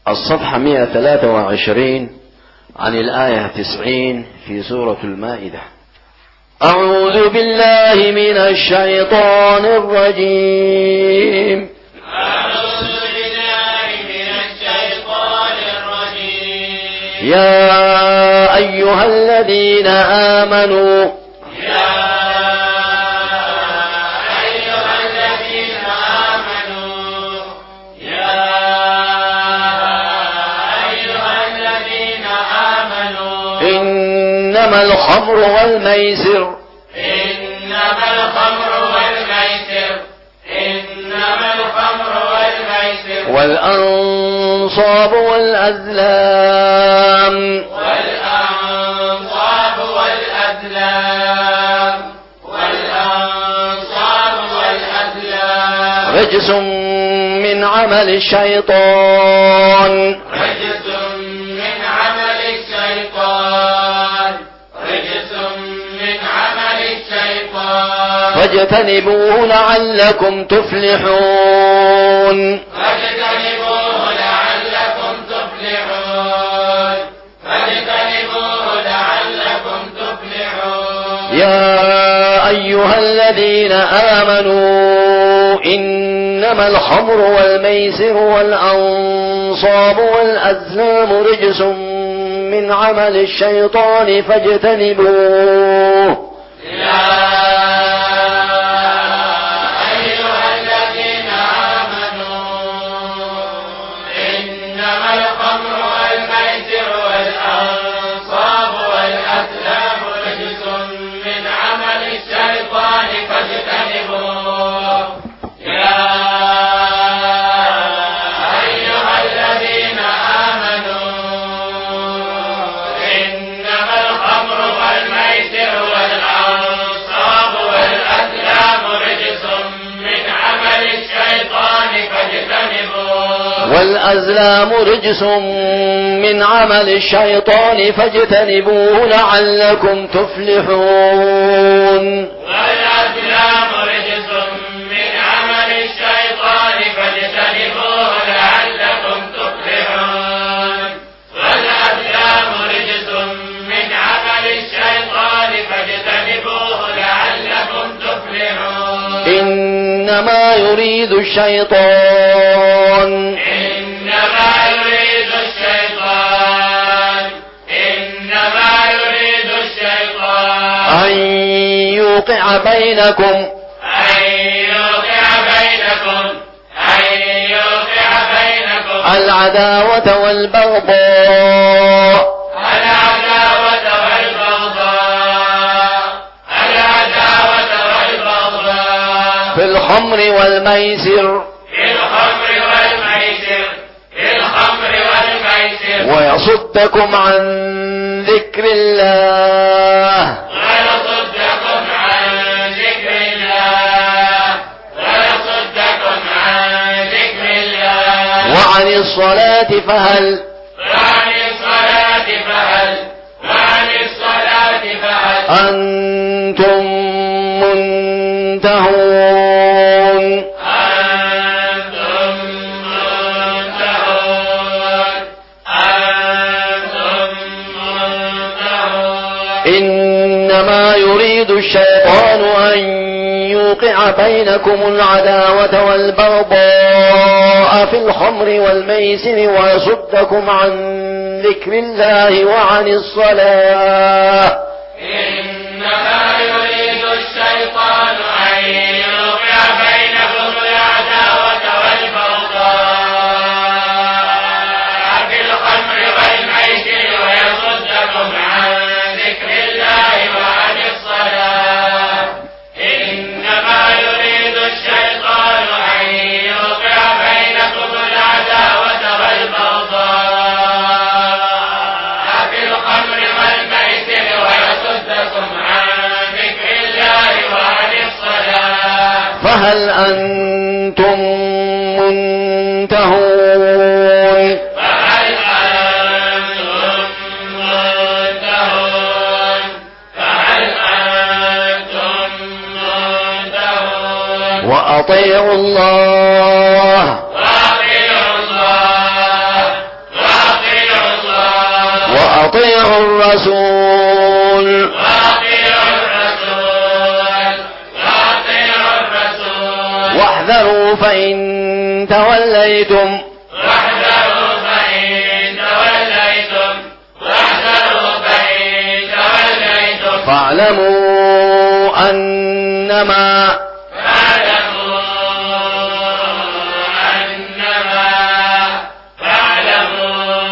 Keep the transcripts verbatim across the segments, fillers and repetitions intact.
الصفحة مئة وثلاثة وعشرين عن الآية تسعين في سورة المائدة. أعوذ بالله من الشيطان الرجيم. أعوذ بالله من الشيطان الرجيم. يا أيها الذين آمنوا يا أيها الذين آمنوا يا أيها الذين آمنوا إنما الخمر والميسر إنما الخمر والميسر إنما الخمر والميسر والأنصاب والأزلام والأنصاب والأزلام والأنصاب والأزلام رجس من عمل الشيطان رجس من عمل الشيطان رجس من عمل الشيطان فاجتنبوه لعلكم تفلحون فاجتنبوه لعلكم تفلحون فاجتنبوه لعلكم تفلحون. يا أيها الذين آمنوا إنما الخمر والميسر والأنصاب والأزلام رجس من عمل الشيطان فاجتنبوه. يا أيها الذين آمنوا إنما الخمر والميسر والأنصاب والأزلام رجس من عمل الشيطان فاجتنبوه. يا أيها الذين آمنوا إنما الخمر والميسر والأنصاب والأزلام رجس من عمل الشيطان فاجتنبوه. والأزلام رجس من عمل الشيطان فاجتنبوه لعلكم تفلحون. والأزلام رجس من عمل الشيطان فاجتنبوه لعلكم تفلحون. والأزلام رجس من عمل الشيطان فاجتنبوه لعلكم تفلحون. إنما يريد الشيطان إنما يريد الشيطان إنما يريد الشيطان أن يوقع بينكم أن يوقع بينكم أن يوقع بينكم العداوة والبغضاء العداوة والبغضاء العداوة والبغضاء في الخمر والميسر في الخمر والميسر في الخمر والميسر ويصدكم عن ذكر الله ويصدكم عن ذكر الله ويصدكم عن ذكر الله وعن الصلاة فهل وعن الصلاة فهل وعن الصلاة فهل أنتم منتهون. أنتم منتهون أنتم منتهون. إنما يريد الشيطان أن يوقع بينكم العداوة والبغضاء في الخمر والميسر ويصدكم عن ذكر الله وعن الصلاة. إنما يريد الشيطان أن يوقع بينكم العداوة والبغضاء في الخمر والميسر ويصدكم عن ذكر الله وعن الصلاة. إنما يريد الشيطان أن يوقع بينكم العداوة والبغضاء في الخمر والميسر ويصدكم عن ذكر الله وعن الصلاة. فهل أنتم منتهون. فهل أنتم منتهون فهل أنتم منتهون. وأطيعوا الله وأطيعوا الله فإن توليتم واحذروا فإن توليتم واحذروا فإن توليتم فاعلموا أنما فاعلموا أنما فاعلموا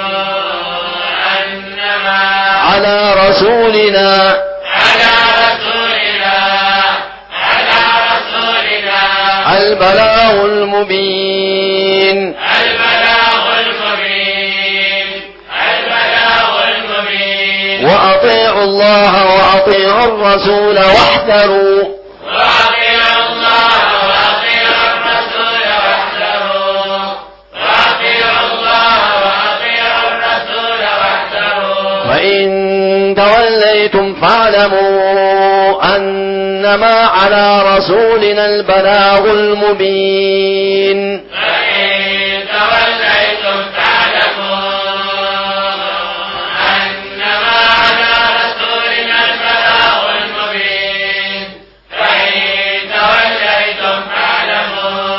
أنما على رسولنا على رسولنا على رسولنا البلاغ المبين البلاغ المبين البلاغ المبين وأطيعوا الله وأطيعوا الرسول واحذروا وأطيعوا الله وأطيعوا الرسول واحذروا وأطيعوا الله وأطيعوا الرسول واحذروا فإن توليتم فاعلموا أنما على رسولنا البلاغ المبين فإن توليتم فاعلموا أنما على رسولنا البلاغ المبين فإن توليتم فاعلموا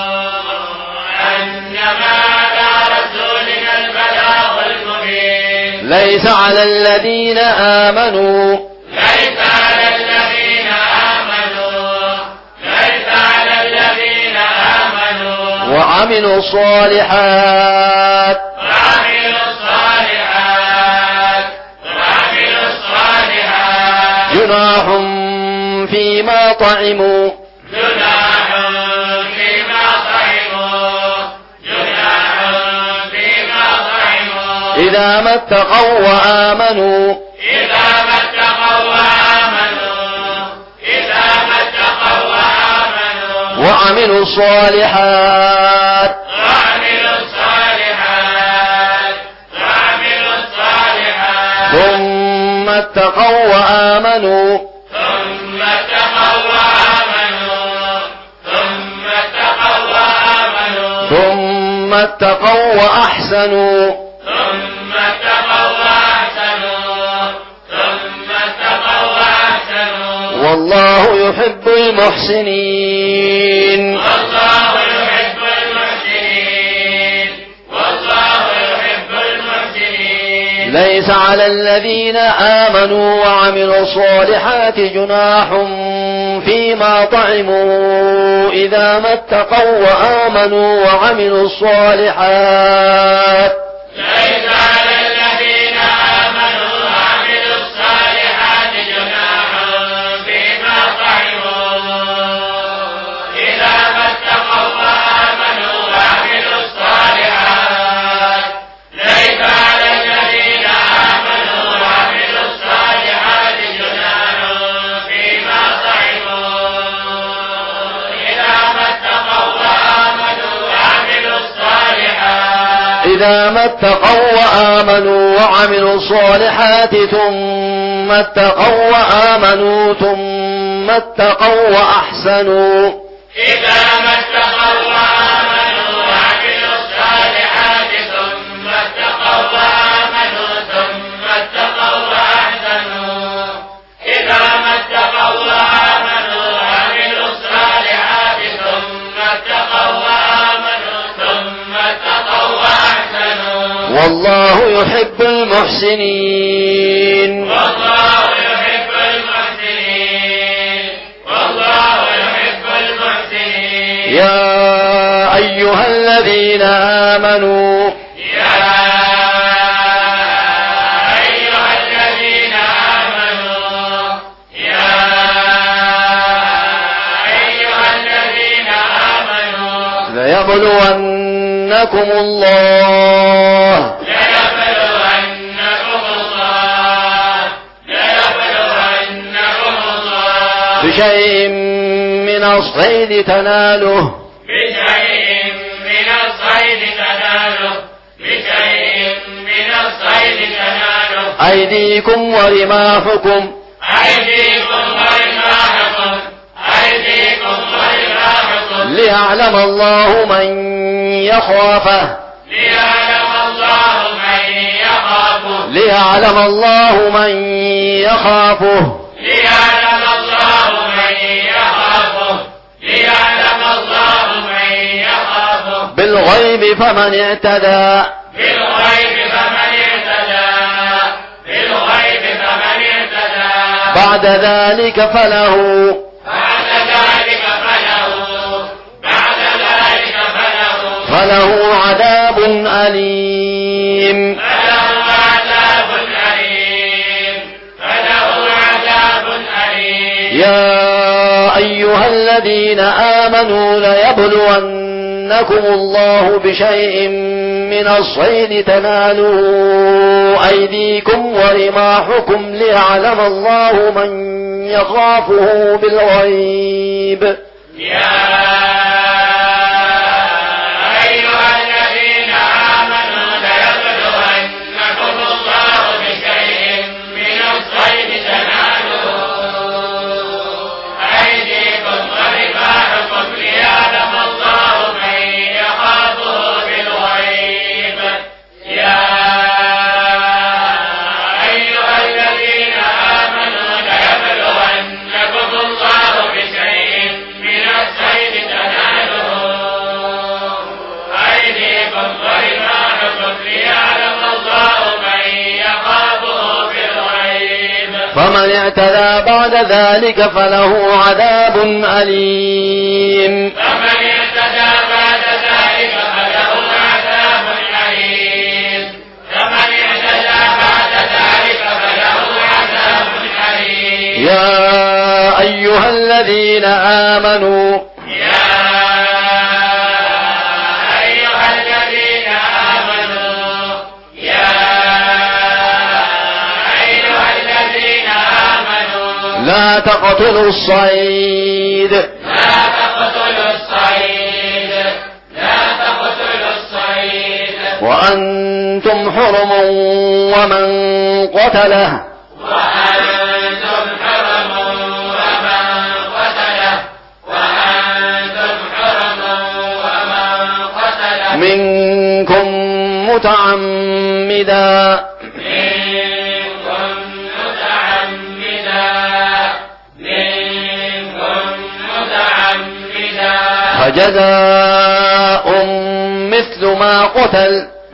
أنما على رسولنا البلاغ المبين ليس على الذين آمنوا ليس على الذين آمنوا ليس على الذين آمنوا وعملوا الصالحات وعملوا الصالحات وعملوا الصالحات جناح فيما طعموا جناح فيما طعموا جناح فيما طعموا إذا ما اتقوا وآمنوا إذا ما اتقوا وآمنوا إذا ما اتقوا وآمنوا وعملوا الصالحات وعملوا الصالحات وعملوا الصالحات ثم اتقوا وآمنوا ثم اتقوا وآمنوا ثم اتقوا وآمنوا ثم اتقوا وأحسنوا ثم اتقوا وأحسنوا ثم اتقوا وأحسنوا والله يحب المحسنين والله يحب المحسنين والله يحب المحسنين ليس على الذين آمنوا وعملوا الصالحات جناح فيما طعموا إذا ما اتقوا وآمنوا وعملوا الصالحات ليس على الذين آمنوا وعملوا الصالحات جناح فيما طعموا إذا ما اتقوا وآمنوا وعملوا الصالحات ليس على الذين آمنوا وعملوا الصالحات جناح فيما طعموا إذا ما اتقوا وآمنوا وعملوا الصالحات إذا ما اتقوا وآمنوا وعملوا الصالحات ثم اتقوا وآمنوا ثم اتقوا وأحسنوا إذا ما اتقوا وآمنوا وعملوا الصالحات ثم اتقوا وآمنوا ثم اتقوا وأحسنوا إذا ما اتقوا وآمنوا وعملوا الصالحات ثم اتقوا وآمنوا ثم اتقوا وأحسنوا والله يحب المحسنين والله يحب المحسنين والله يحب المحسنين يا أيها الذين آمنوا يا أيها الذين آمنوا يا أيها الذين آمنوا ليبلونكم الله ليبلونكم الله ليبلونكم الله بشيء من الصيد تناله بشيء من الصيد تناله بشيء من الصيد تناله أيديكم ورماحكم أيديكم ورماحكم أيديكم ورماحكم ليعلم الله من يخافه ليعلم الله من يخافه ليعلم الله من يخافه ليعلم الله من يخافه ليعلم الله من بالغيب فمن اعتدى بالغيب فمن اعتدى بالغيب فمن اعتدى بعد ذلك فله بعد ذلك فله بعد ذلك فله فله عذاب أليم فله عذاب أليم فله عذاب أليم يا أيها الذين آمنوا ليبلونكم الله بشيء من الصيد تناله أيديكم ورماحكم ليعلم الله من يخافه بالغيب يا أيها الذين آمنوا ليبلونكم الله بشيء من الصيد تناله أيديكم ورماحكم ليعلم الله من يخافه بالغيب يا أيها الذين آمنوا ليبلونكم الله بشيء من الصيد تناله أيديكم ورماحكم ليعلم الله من يخافه بالغيب فمن اعتدى بعد ذلك فله عذاب أليم فمن اعتدى بعد ذلك فله عذاب أليم فمن اعتدى بعد ذلك فله عذاب أليم يا أيها الذين آمنوا يا أيها الذين آمنوا يا أيها الذين آمنوا لا تقتلوا الصيد لا تقتلوا الصيد لا تقتلوا الصيد وأنتم حرم ومن قتله وأنتم حرم ومن قتله وأنتم حرم ومن قتله منكم متعمدا منكم متعمدا منكم متعمدا فجزاء مثل ما قتل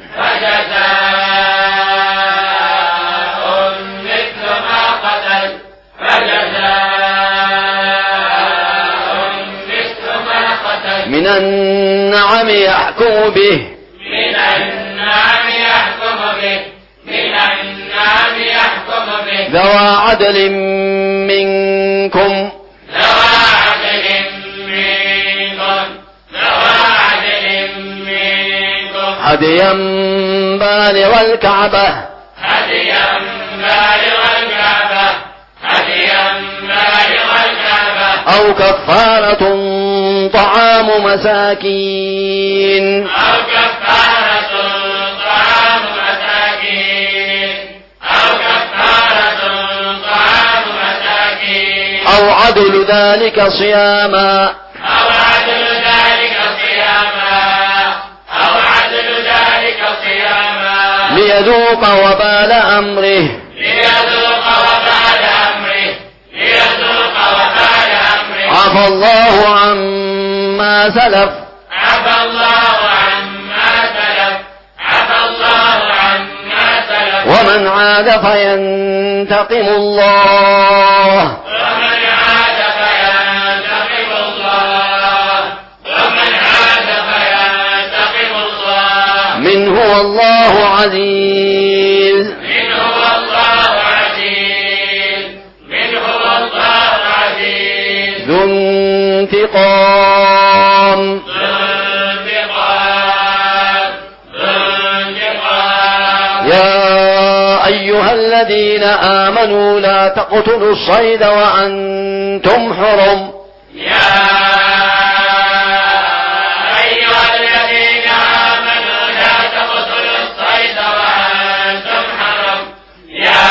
فجزاء مثل ما قتل فجزاء مثل ما قتل من النعم يحكم به من النعم يحكم به من النعم يحكم به ذوى عدل منكم ذوى عدل منكم ذوى عدل منكم هديا بالغ الكعبة هديا بالغ الكعبة هديا بالغ الكعبة أو كفارة طعام مساكين أو كفارة طعام مساكين أو كفارة طعام مساكين أو عدل ذلك صياما أو عدل ذلك صياما أو عدل ذلك صياما ليذوق وبال أمره ليذوق وبال أمره ليذوق وبال أمره عفى الله عما سلف عفى الله عما سلف عفى الله عما سلف ومن عاد فينتقم الله ومن عاد فينتقم الله ومن عاد فينتقم الله منه والله عزيز منه والله عزيز منه والله عزيز ذو انتقام ذو انتقام ذو انتقام يا أيها الذين آمنوا لا تقتلوا الصيد وأنتم حرم يا أيها الذين آمنوا لا تقتلوا الصيد وأنتم حرم يا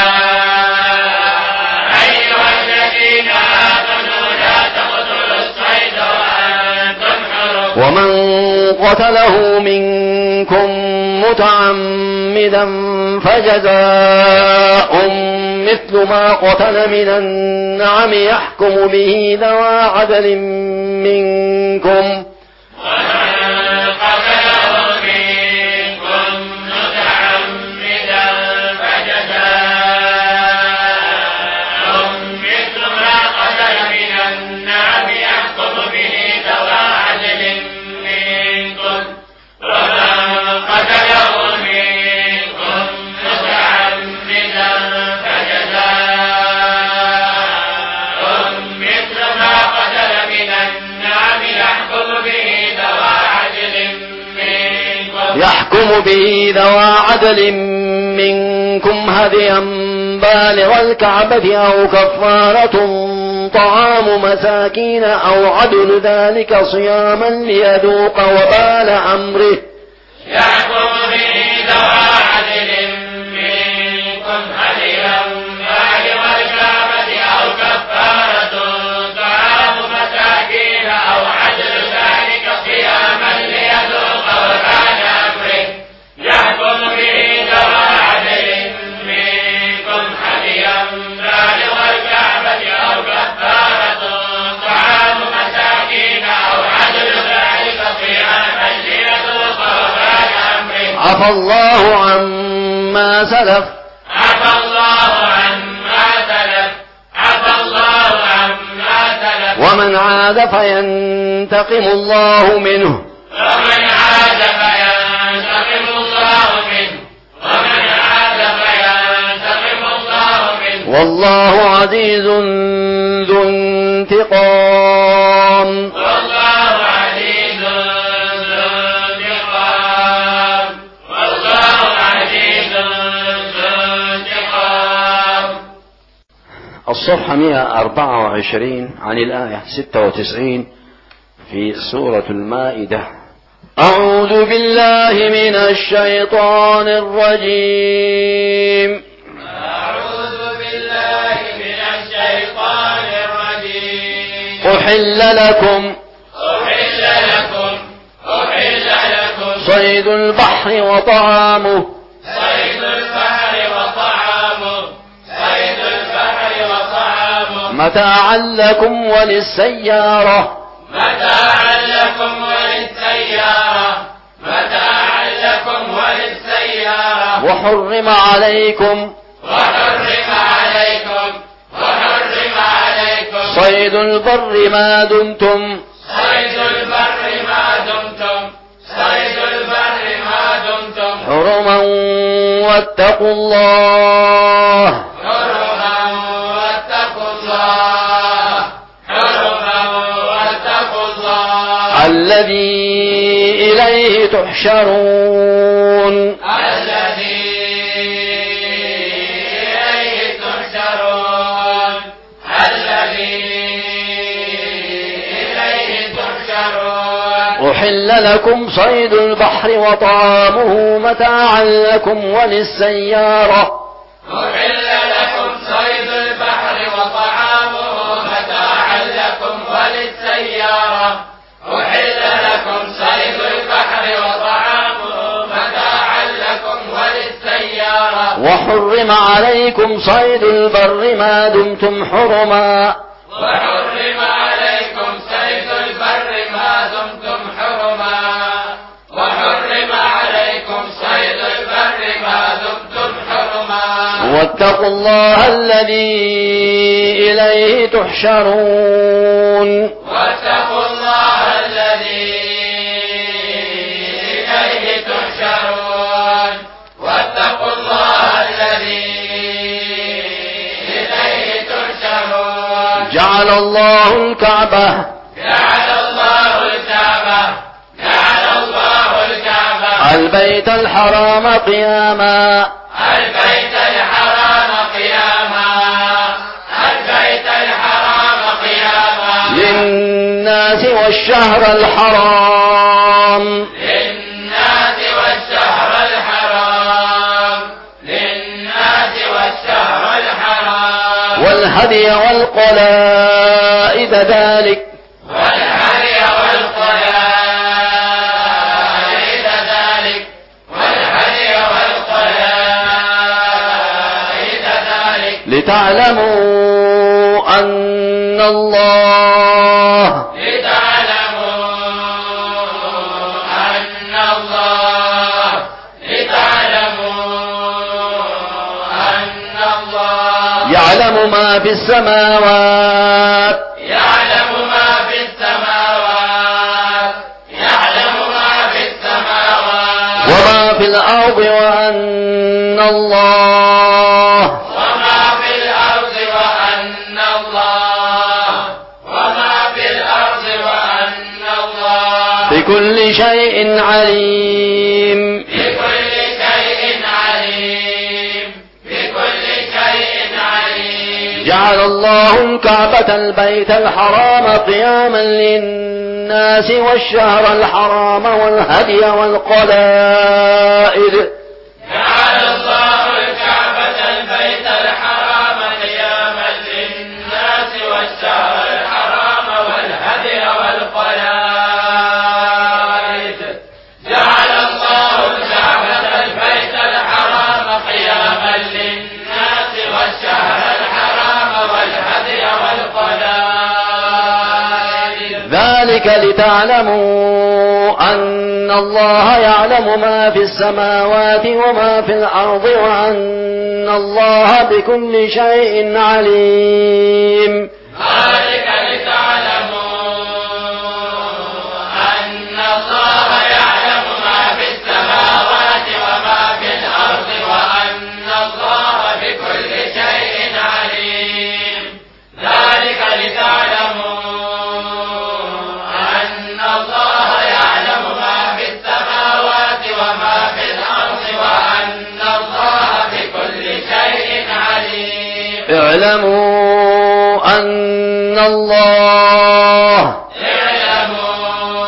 أيها الذين آمنوا لا تقتلوا الصيد وأنتم حرم ومن قتله منكم متعمدا فجزاء مثل ما قتل من النعم يحكم به ذوى عدل منكم ومن قتله يحكم به ذوى عدل منكم هديا بالغ الكعبة أو كفارة طعام مساكين أو عدل ذلك صياما ليذوق وبال أمره. يحكم به ذوى عدل منكم هديا بالغ الكعبة أو كفارة طعام مساكين أو عدل ذلك صياما ليذوق وبال أمره. يحكم به ذوى عدل منكم هديا بالغ الكعبة أو كفارة طعام مساكين أو عدل ذلك صياما ليذوق وبال أمره. عفى الله عما سلف عفى الله عما سلف عفى الله عما سلف. ومن عاد فينتقم الله منه ومن عاد فينتقم الله منه ومن عاد فينتقم الله منه. والله عزيز ذو انتقام. والله عزيز ذو انتقام. والله عزيز ذو انتقام. الصفحة مئة وأربعة وعشرين عن الآية ستة وتسعين في سورة المائدة. أعوذ بالله من الشيطان الرجيم. أعوذ بالله من الشيطان الرجيم. أحل لكم أحل لكم أحل لكم صيد البحر وطعامه صيد البحر وطعامه صيد البحر وطعامه متاعا لكم وللسيارة متاعا لكم وللسيارة متاعا لكم وللسيارة. وحرم عليكم وحرم عليكم وحرم عليكم صيد البر ما دمتم صيد البر ما دمتم صيد البر ما دمتم حرما واتقوا الله حرما واتقوا الله حرما واتقوا الله الذي إليه تحشرون. الذي إليه تحشرون الذي إليه تحشرون. أحل لكم صيد البحر وطعامه متاعا لكم وللسيارة. أحل لكم صيد البحر وطعامه متاعا لكم وللسيارة. أحل لكم صيد البحر وطعامه متاعا لكم وللسيارة. وحرم عليكم صيد البر ما دمتم حرما وحرم عليكم صيد البر ما دمتم حرما. وحرم عليكم صيد البر ما دمتم حرما. واتقوا الله الذي إليه تحشرون. واتقوا الله الذي إليه تحشرون. واتقوا الله الذي إليه تحشرون. جعل الله الكعبة جعل الله الكعبة جعل الله الكعبة البيت الحرام قياما البيت الحرام قياما البيت الحرام قياما للناس والشهر الحرام للناس والشهر الحرام للناس والشهر الحرام. والهدي والقلائد ذلك والهدي والقلائد ذلك والهدي والقلائد ذلك لتعلموا أن الله لتعلموا أن الله لتعلموا أن الله يعلم ما في السماوات يعلم ما في السماوات يعلم ما في السماوات وما في الأرض وأن الله وما في الأرض وأن الله وما في الأرض وأن الله بكل شيء عليم. بكل جعل الله الكعبة البيت الحرام قياما للناس والشهر الحرام والهدي والقلائد جعل الله الكعبة البيت الحرام قياما للناس والشهر الحرام والهدي والقلائد جعل الله الكعبة البيت الحرام قياما للناس والشهر الحرام والهدي والقلائد ذلك لتعلموا أن الله يعلم ما في السماوات وما في الأرض وأن الله بكل شيء عليم. ذلك لتعلموا أن الله يعلم ما في السماوات وما في الأرض وأن الله بكل شيء عليم. ذلك لتعلموا أن الله يعلم ما في السماوات وما في الأرض وأن الله بكل شيء عليم. اعلموا أن الله اعلموا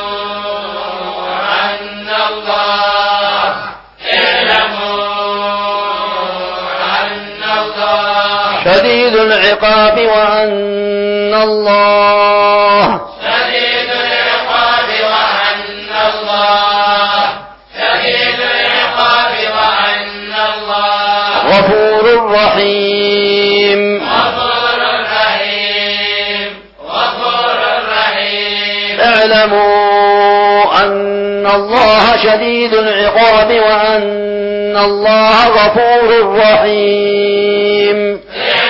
أن الله اعلموا أن الله شديد العقاب وأن الله شديد العقاب وأن الله شديد العقاب وأن الله غفور رحيم. غفور رحيم غفور رحيم. اعلموا أن الله شديد العقاب وأن الله غفور رحيم.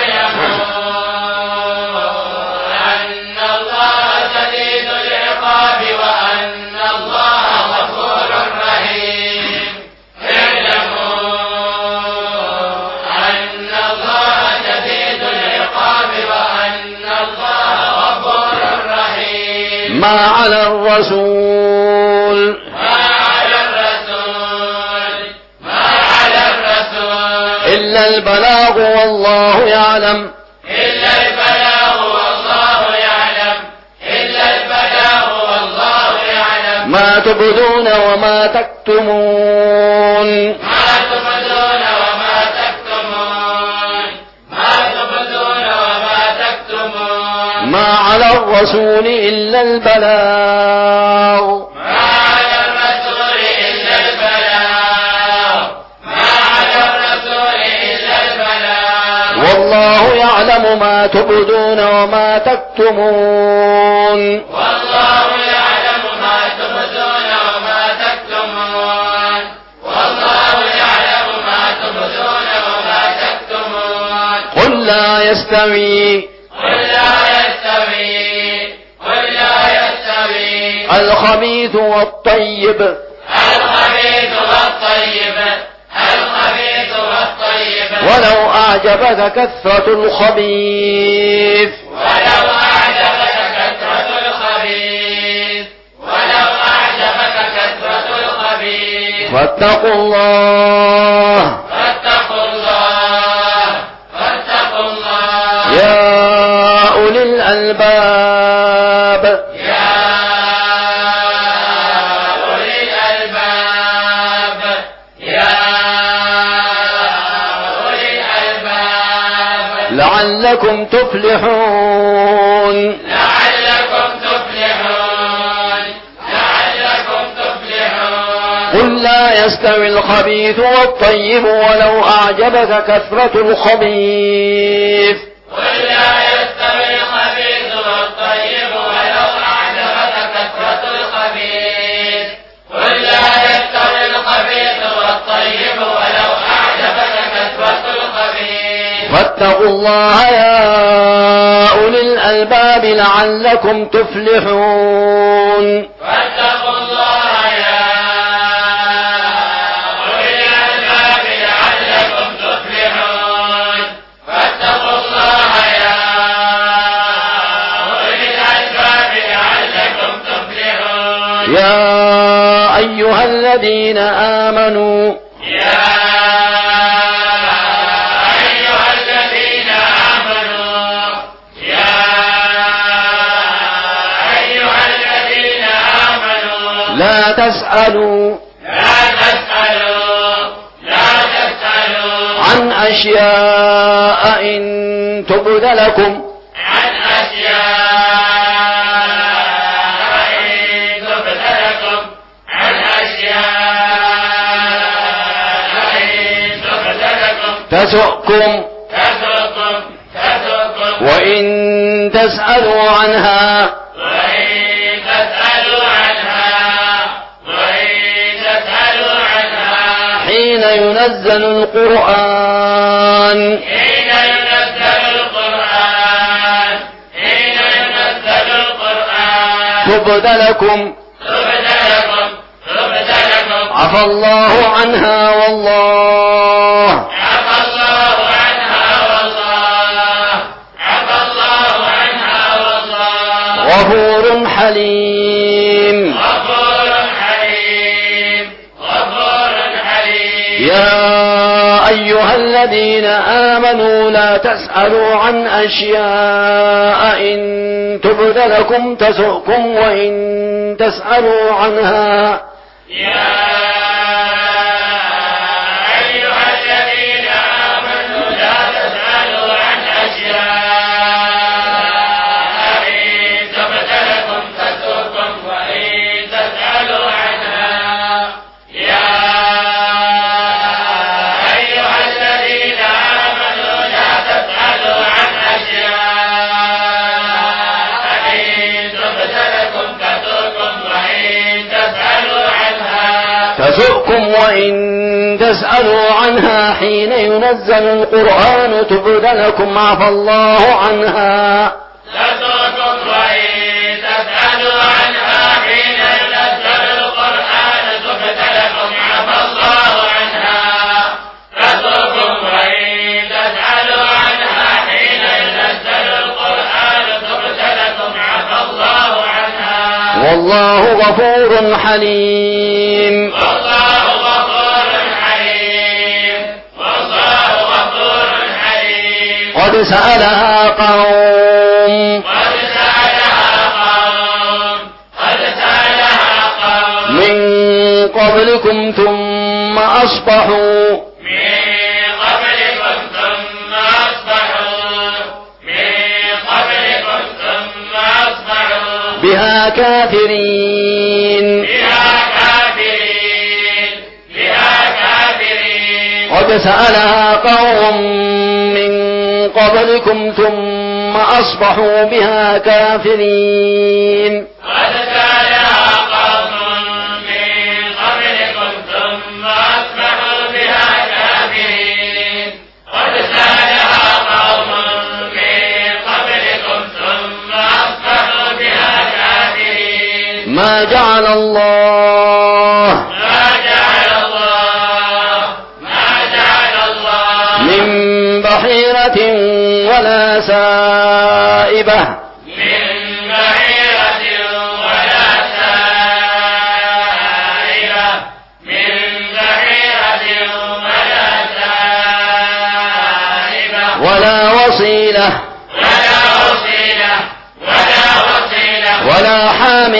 أن الله شديد العقاب وأن الله غفور رحيم. اعلموا أن الله شديد العقاب وأن الله غفور رحيم. ما على الرسول ما على الرسول ما على الرسول إلا البلاغ والله يعلم إلا البلاغ والله يعلم إلا البلاغ والله يعلم ما تبدون وما تكتمون. ما تبدون وما تكتمون ما تبدون وما تكتمون. ما على الرسول إلا البلاغ ما على الرسول إلا البلاغ ما على الرسول إلا البلاغ والله يعلم ما تبدون وما تكتمون. والله يعلم ما تبدون وما تكتمون والله يعلم ما تبدون وما تكتمون. قل لا يستوي قل لا يستوي قل لا يستوي الخبيث والطيب الخبيث والطيب الخبيث والطيب ولو أعجبك كثرة الخبيث ولو أعجبك كثرة الخبيث ولو أعجبك كثرة الخبيث. فاتقوا الله فاتقوا الله فاتقوا الله يا أولي الألباب. يا أولي الألباب يا أولي الألباب لعلكم تفلحون. لعلكم تفلحون لعلكم تفلحون. قل لا يستوي الخبيث والطيب ولو أعجبك كثرة الخبيث قل لا يستوي الخبيث والطيب ولو أعجبك كثرة الخبيث قل لا يستوي الخبيث والطيب ولو أعجبك كثرة الخبيث. فاتقوا الله يا أولي الألباب لعلكم تفلحون. فاتقوا الله يا أولي الألباب لعلكم تفلحون. فاتقوا الله يا أولي الألباب لعلكم تفلحون. يا أيها الذين آمنوا يا أيها الذين آمنوا لا تسألوا لا تسألوا لا تسألوا عن أشياء إن تبد لكم عن أشياء إن تبد لكم عن أشياء إن تبد لكم تسؤكم تسؤكم تسؤكم وإن تسألوا عنها وإن تسألوا عنها وإن تسألوا عنها حين ينزل القرآن حين ينزل القرآن حين ينزل القرآن تبد لكم تبد لكم تبد لكم عفى الله عنها والله عفى الله عنها والله عفى الله عنها والله غفور حليم غفور حليم غفور حليم. يا أيها الذين آمنوا لا تسألوا عن أشياء إن تبد لكم تسؤكم وإن تسألوا عنها يا أيها الذين آمنوا لا تسألوا عن أشياء إن تبد لكم تسؤكم وإن تسألوا عنها. يا أيها الذين آمنوا لا تسألوا عن أشياء إن تبد لكم تسؤكم وإن تسألوا عنها تسؤكم وإن تسألوا عنها حين ينزل القرآن تبد لكم عفى الله عنها تسؤكم وإن تسألوا عنها حين ينزل القرآن تبد لكم عفى الله عنها. تسؤكم وإن تسألوا عنها حين ينزل القرآن تبد لكم عفى الله عنها. والله غفور حليم والله غفور حليم والله غفور حليم. قد سألها قوم قد سألها قوم قد سألها قوم من قبلكم ثم أصبحوا من قبلكم ثم أصبحوا من قبلكم ثم أصبحوا بها كافرين بها كافرين بها كافرين. قد سألها قوم من قبلكم ثم أصبحوا بها كافرين قد سألها قوم من قبلكم ثم أصبحوا بها كافرين. قد سألها قوم من قبلكم ثم أصبحوا بها كافرين. ما جعل الله ما جعل الله ما جعل الله من بحيرة ولا سائبة من بعيرة ولا سائبة من بعيرة ولا سائبة ولا وصيلة ولا وصيلة ولا وصيلة ولا حام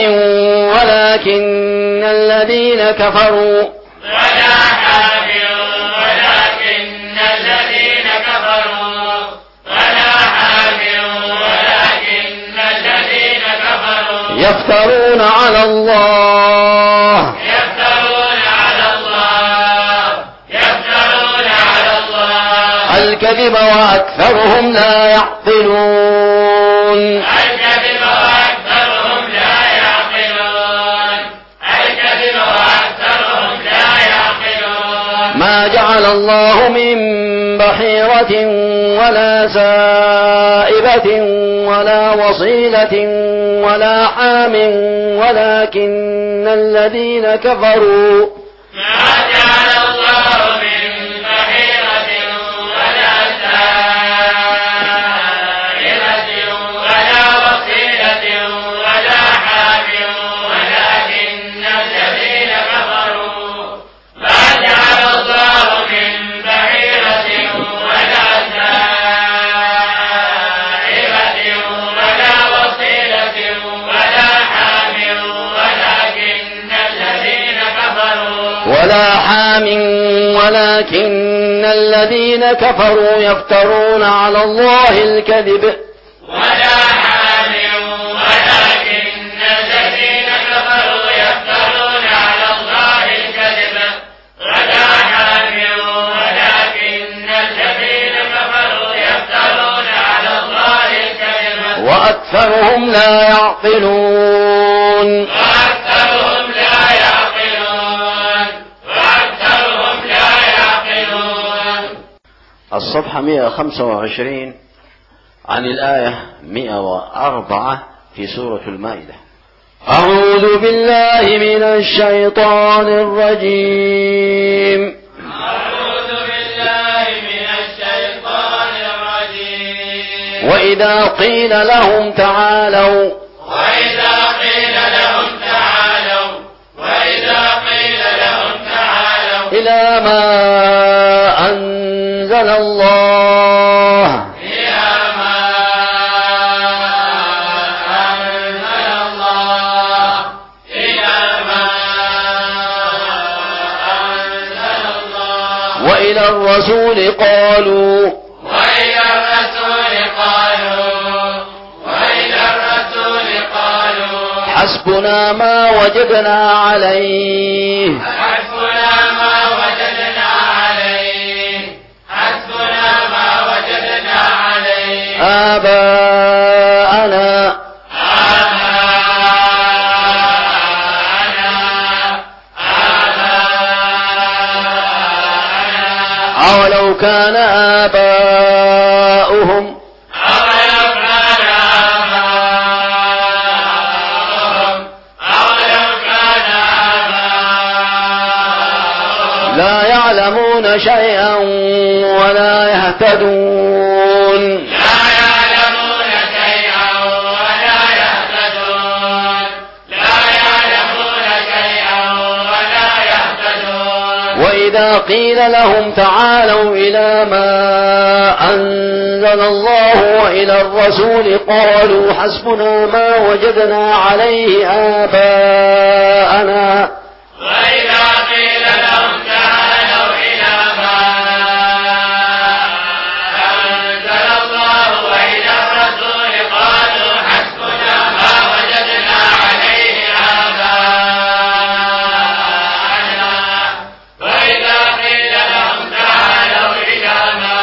ولكن الذين كفروا ولا حامل ولكن الذين كفروا ولا حامل ولكن الذين كفروا يفترون على الله يفترون على الله يفترون على الله الكذب وأكثرهم لا يعقلون الكذب وأكثرهم لا يعقلون الكذب وأكثرهم لا يعقلون. ما جعل الله من بحيرة ولا سائبة ولا وصيلة ولا حام ولكن الذين كفروا ما جعل الله من بحيرة ولا سائبة ولا وصيلة ولا حام ولكن الذين كفروا. ما جعل الله من بحيرة ولا سائبة ولا وصيلة ولا حام ولكن الذين ولكن الذين كفروا يفترون على الله الكذب ولا حامل ولكن الذين كفروا يفترون على الله الكذب ولا حامل ولكن الذين كفروا يفترون على الله الكذب وأكثرهم لا يعقلون وأكثرهم لا يعقلون وأكثرهم لا يعقلون. الصفحة مئة وخمسة وعشرين عن الآية مئة وأربعة في سورة المائدة. أعوذ بالله من الشيطان الرجيم. أعوذ بالله من الشيطان الرجيم. وإذا قيل لهم تعالوا وإذا قيل لهم تعالوا وإذا قيل لهم تعالوا إلى ما أنزل الله إلى ما أنزل الله إلى ما أنزل الله وإلى الرسول قالوا وإلى الرسول قالوا وإلى الرسول قالوا حسبنا ما وجدنا عليه حسبنا ما وجدنا عليه حسبنا ما وجدنا عليه آباءنا أولو كان آباؤهم أولو كان آباؤهم أولو كان آباؤهم لا يعلمون شيئا ولا يهتدون لا يعلمون شيئا ولا يهتدون لا يعلمون شيئا ولا يهتدون. وإذا قيل لهم تعالوا إلى ما أنزل الله وإلى الرسول قالوا حسبنا ما وجدنا عليه آباءنا وإذا قيل لهم تعالوا إلى ما أنزل الله وإلى الرسول قالوا حسبنا ما وجدنا عليه آباءنا وإذا قيل لهم تعالوا إلى ما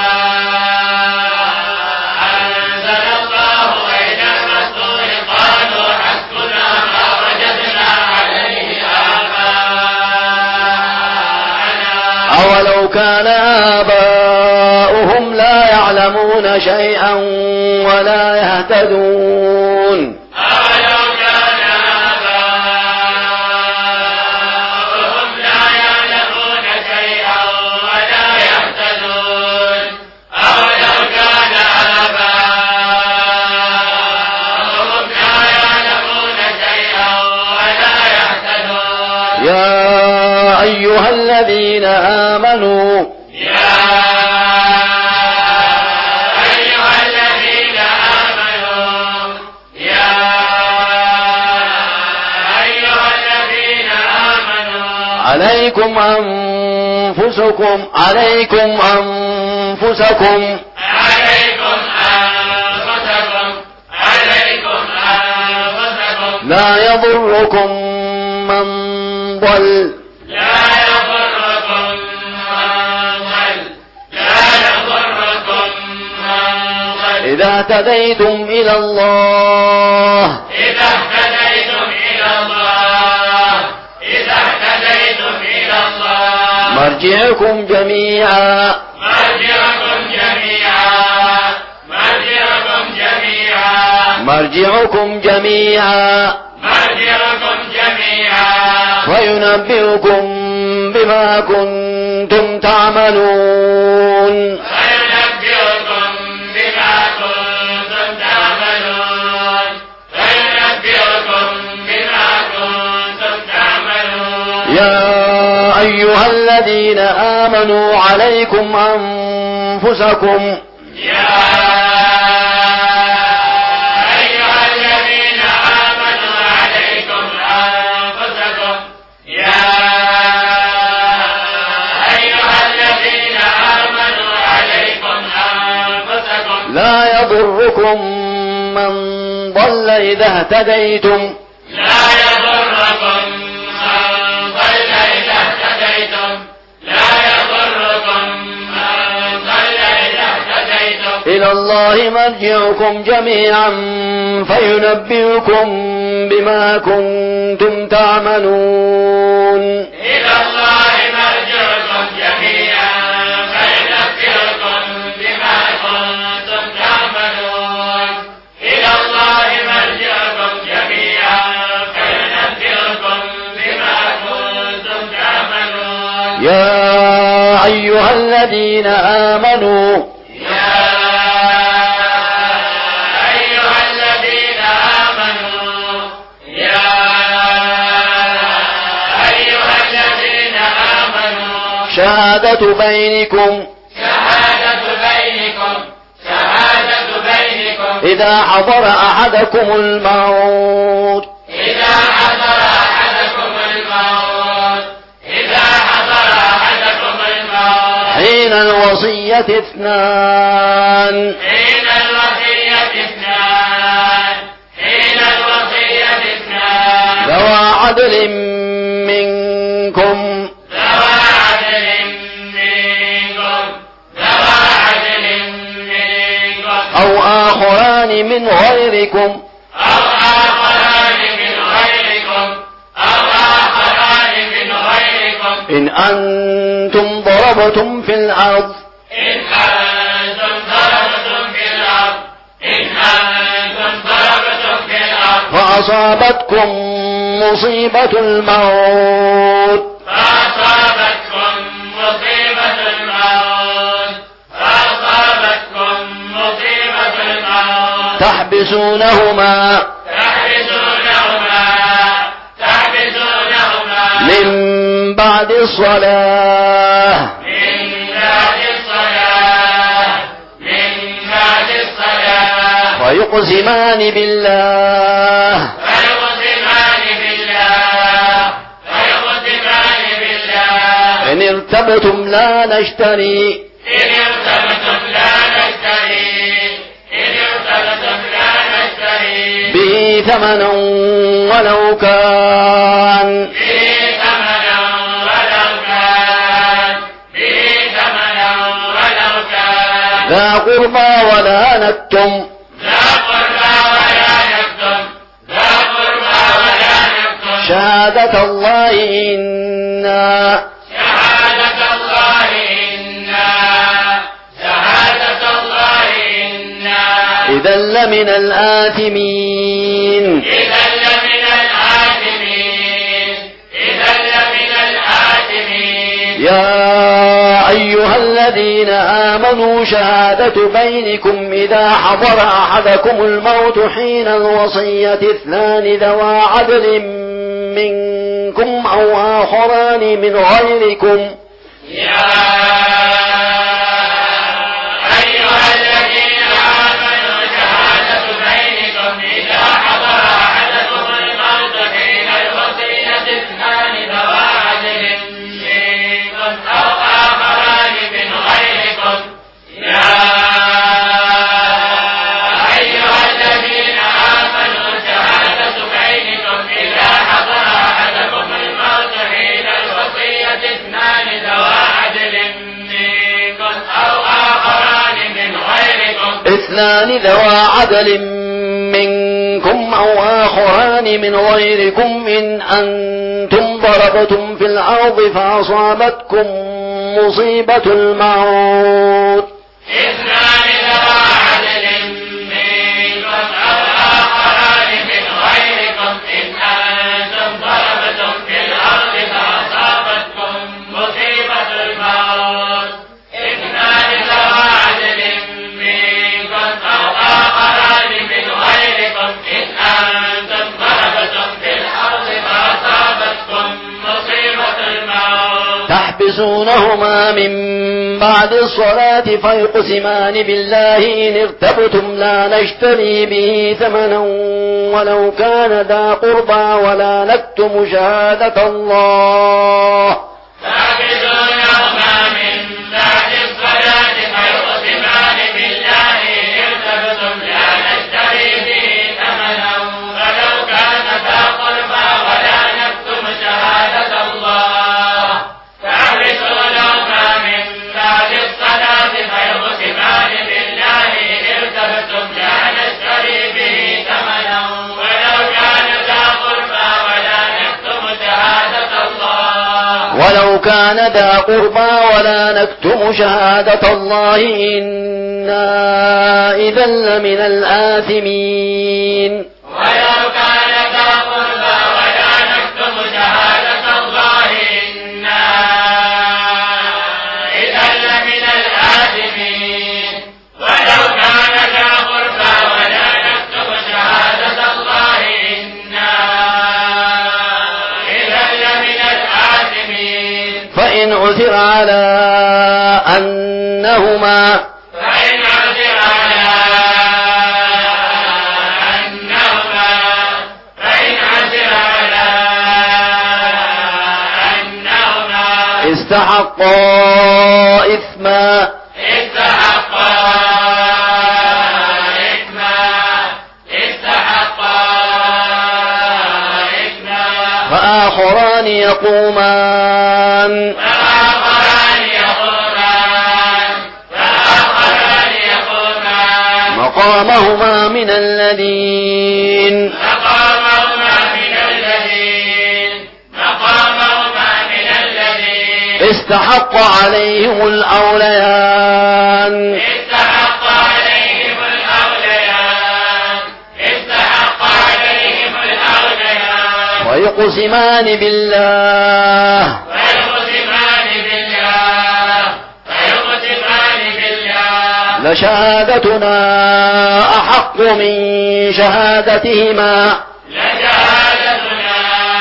أنزل الله وإلى الرسول قالوا حسبنا ما وجدنا عليه آباءنا. أولو كان آباؤهم لا يعلمون شيئا ولا يهتدون أولو كان آباؤهم لا يعلمون شيئا ولا يهتدون أولو كان آباؤهم لا يعلمون شيئا ولا يهتدون. يا أيها الذين آمنوا يا أيها الذين آمنوا يا أيها الذين آمنوا عليكم أنفسكم عليكم أنفسكم عليكم أنفسكم عليكم أنفسكم لا يضركم من ضل لا يضركم من ضل لا يضركم من ضل إذا اهتديتم إلى الله إذا اهتديتم إلى الله إذا اهتديتم إلى الله مرجعكم جميعا مرجعكم جميعا مرجعكم جميعا مرجعكم جميعا مرجعكم جميعا وينبئكم بما كنتم تعملون فينبئكم بما كنتم تعملون فينبئكم بما كنتم تعملون. يا أيها الذين آمنوا عليكم أنفسكم يا أيها الذين آمنوا عليكم أنفسكم يا أيها يضركم من ضل إذا اهتديتم لا يضركم من ضل إذا اهتديتم لا يضركم من ضل إذا اهتديتم إلى الله مرجعكم جميعا فينبئكم بما كنتم تعملون إلى الله مرجعكم جميعا فينبئكم بما كنتم تعملون إلى الله مرجعكم جميعا فينبئكم بما كنتم تعملون يا أيها الذين آمنوا يا أيها الذين آمنوا يا أيها الذين آمنوا شهادة بينكم شهادة بينكم شهادة بينكم إذا حضر أحدكم الموت إذا حضر أحدكم الموت إذا حضر أحدكم الموت حين الوصية اثنان حين الوصية اثنان حين الوصية اثنان ذوى عدل منكم ذوى عدل منكم ذوى عدل منكم أو آخران من غيركم أو آخران من غيركم أو آخران من غيركم إن أنتم ضربتم في الأرض إن أنتم ضربتم في الأرض إن أنتم ضربتم في الأرض فأصابتكم مصيبة الموت فأصابتكم مصيبة الموت فأصابتكم مصيبة الموت تحبسونهما تحبسونهما تحبسونهما من بعد الصلاة من بعد الصلاة من بعد الصلاة ويقسمان بالله فيقسمان بالله فيقسمان بالله إن ارتبتم لا نشتري إن ارتبتم لا نشتري إن ارتبتم لا نشتري به ثمنا ولو كان به ثمنا ولو كان به ثمنا ولو كان لا قربى ولا نكتم لا قربى ولا نكتم لا قربى ولا نكتم شهادة الله إنا شهادة الله إنا شهادة الله إنا إذا لمن الآثمين إذا لمن الآثمين إذا لمن الآثمين يا أيها الذين آمنوا شهادة بينكم إذا حضر أحدكم الموت حين الوصية اثنان ذوى عدل منكم أو آخران من غيركم يا أيها الذين آمنوا شهادة بينكم إذا حضر أحدكم الموت حين الوصية اثنان ذوى عدل منكم أو آخران من غيركم يا أيها الذين آمنوا شهادة بينكم إذا حضر أحدكم الموت حين الوصية اثنان ذوى عدل منكم أو آخران من غيركم اثنان ذوى عدل منكم أو آخران من غيركم إن أنتم ضربتم في الأرض فأصابتكم مصيبة الموت اثنان ذوى عدل منكم أو آخران من غيركم إن أنتم ضربتم في الأرض فأصابتكم مصيبة الموت اثنان ذوى عدل منكم أو آخران من غيركم إن أنتم ضربتم في الأرض فأصابتكم مصيبة الموت تحبسونهما من بعد الصلاة فيقسمان بالله إن ارتبتم لا نشتري به ثمنا ولو كان ذا قربى ولا نكتم شهادة الله تحبسونهما من بعد الصلاة فيقسمان بالله إن ارتبتم لا ولو كان ذا قربى ولا نكتم شهادة الله إنا إذا لمن الآثمين ولو كان ذا قربى ولا نكتم شهادة الله إنا إذا لمن الآثمين ولو كان ذا قربى ولا نكتم شهادة الله إنا إذا لمن الآثمين فإن عثر على أنهما فإن عثر على أنهما فإن عثر على أنهما استحقا إثما استحقا إثما استحقا إثما فآخران يقومان فآخران يقومان فآخران يقومان مقامهما من الذين مقامهما من الذين مقامهما من الذين استحق عليهم الأوليان استحق عليهم الأوليان استحق عليهم الأوليان ويقسمان بالله ويقسمان بالله ويقسمان بالله لشهادتنا أحق من شهادتهما لشهادتنا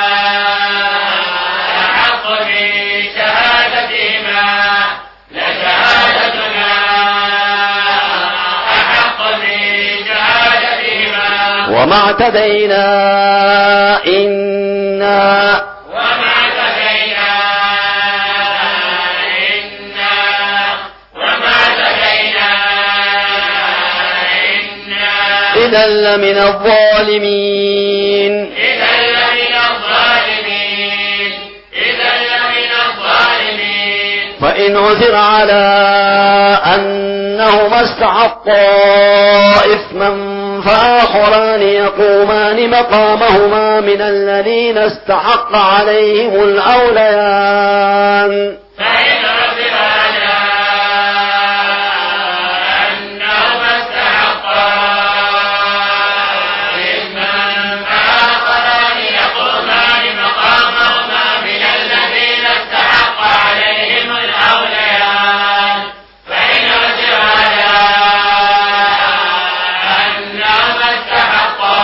أحق من شهادتهما لشهادتنا أحق من شهادتهما وما اعتدينا إنا وما اعتدينا إنا وما اعتدينا إنا إذا لمن الظالمين إذا لمن الظالمين إذا لمن الظالمين فإن عثر على أنهما استحقا إثما فآخران يقومان مقامهما من الذين استحق عليهم الأوليان فإن عثر على أنهما استحقا إثما فآخران يقومان مقامهما من الذين استحق عليهم الأوليان فإن عثر على أنهما استحقا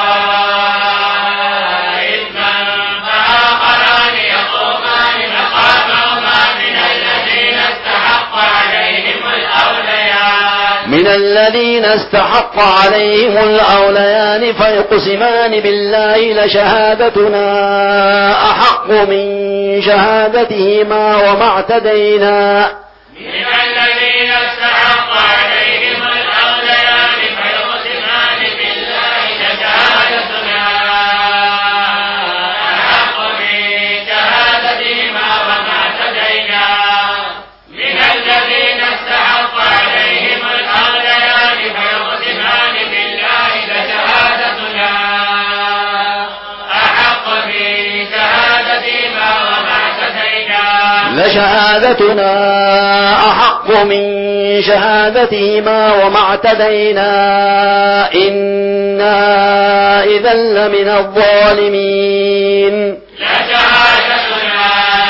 إثما فآخران يقومان مقامهما من الذين استحق عليهم الأوليان من الذين استحق عليهم الأوليان فيقسمان بالله لشهادتنا أحق من شهادتهما وما اعتدينا من الذين استحق عليهم الأوليان فيقسمان بالله لشهادتنا أحق من شهادتهما وما اعتدينا من الذين استحق عليهم الأوليان فيقسمان بالله لشهادتنا أحق من شهادتهما وما اعتدينا لشهادتنا أحق من شهادتهما وما اعتدينا إنا إذا لمن الظالمين لشهادتنا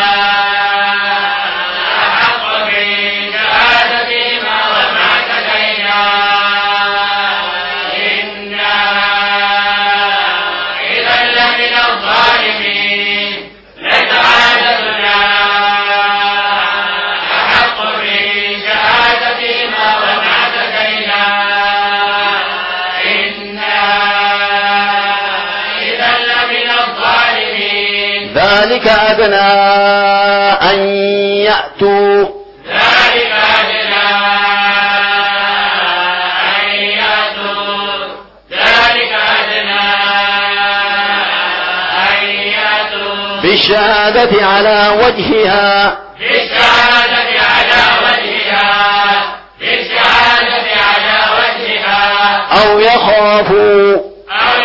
أحق من شهادتهما وما اعتدينا إنا إذا لمن الظالمين لشهادتنا أحق من شهادتهما وما اعتدينا إنا إذا لمن الظالمين ذلك أدنى أن يأتوا ذلك أدنى أن يأتوا ذلك أدنى أن يأتوا بالشهادة على وجهها بالشهادة على وجهها بالشهادة على وجهها أو يخافوا أو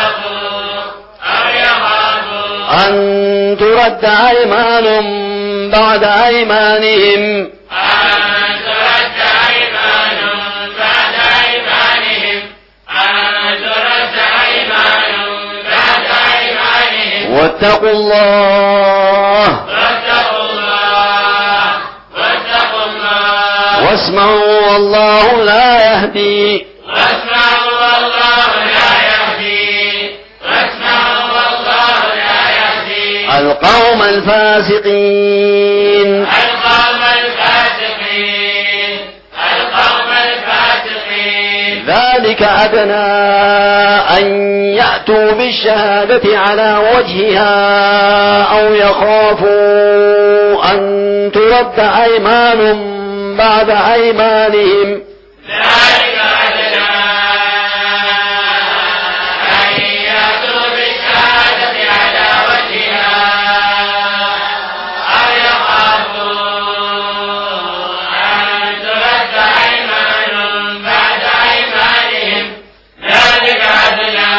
يخافوا أو يخافوا أن ترد أيمان بعد أيمانهم أن ترد أيمان بعد أيمانهم أن ترد أيمان بعد أيمانهم واتقوا الله واتقوا الله واتقوا الله واسمعوا والله لا يهدي واسمعوا والله لا يهدي واسمعوا والله لا يهدي القوم الفاسقين القوم الفاسقين القوم الفاسقين. ذلك أدنى أن يأتوا بالشهادة على وجهها أو يخافوا أن ترد أيمان بعد أيمانهم ذلك أدنى أن يأتوا بالشهادة على وجهها أو يخافوا أن ترد أيمان بعد أيمانهم. ذلك أدنى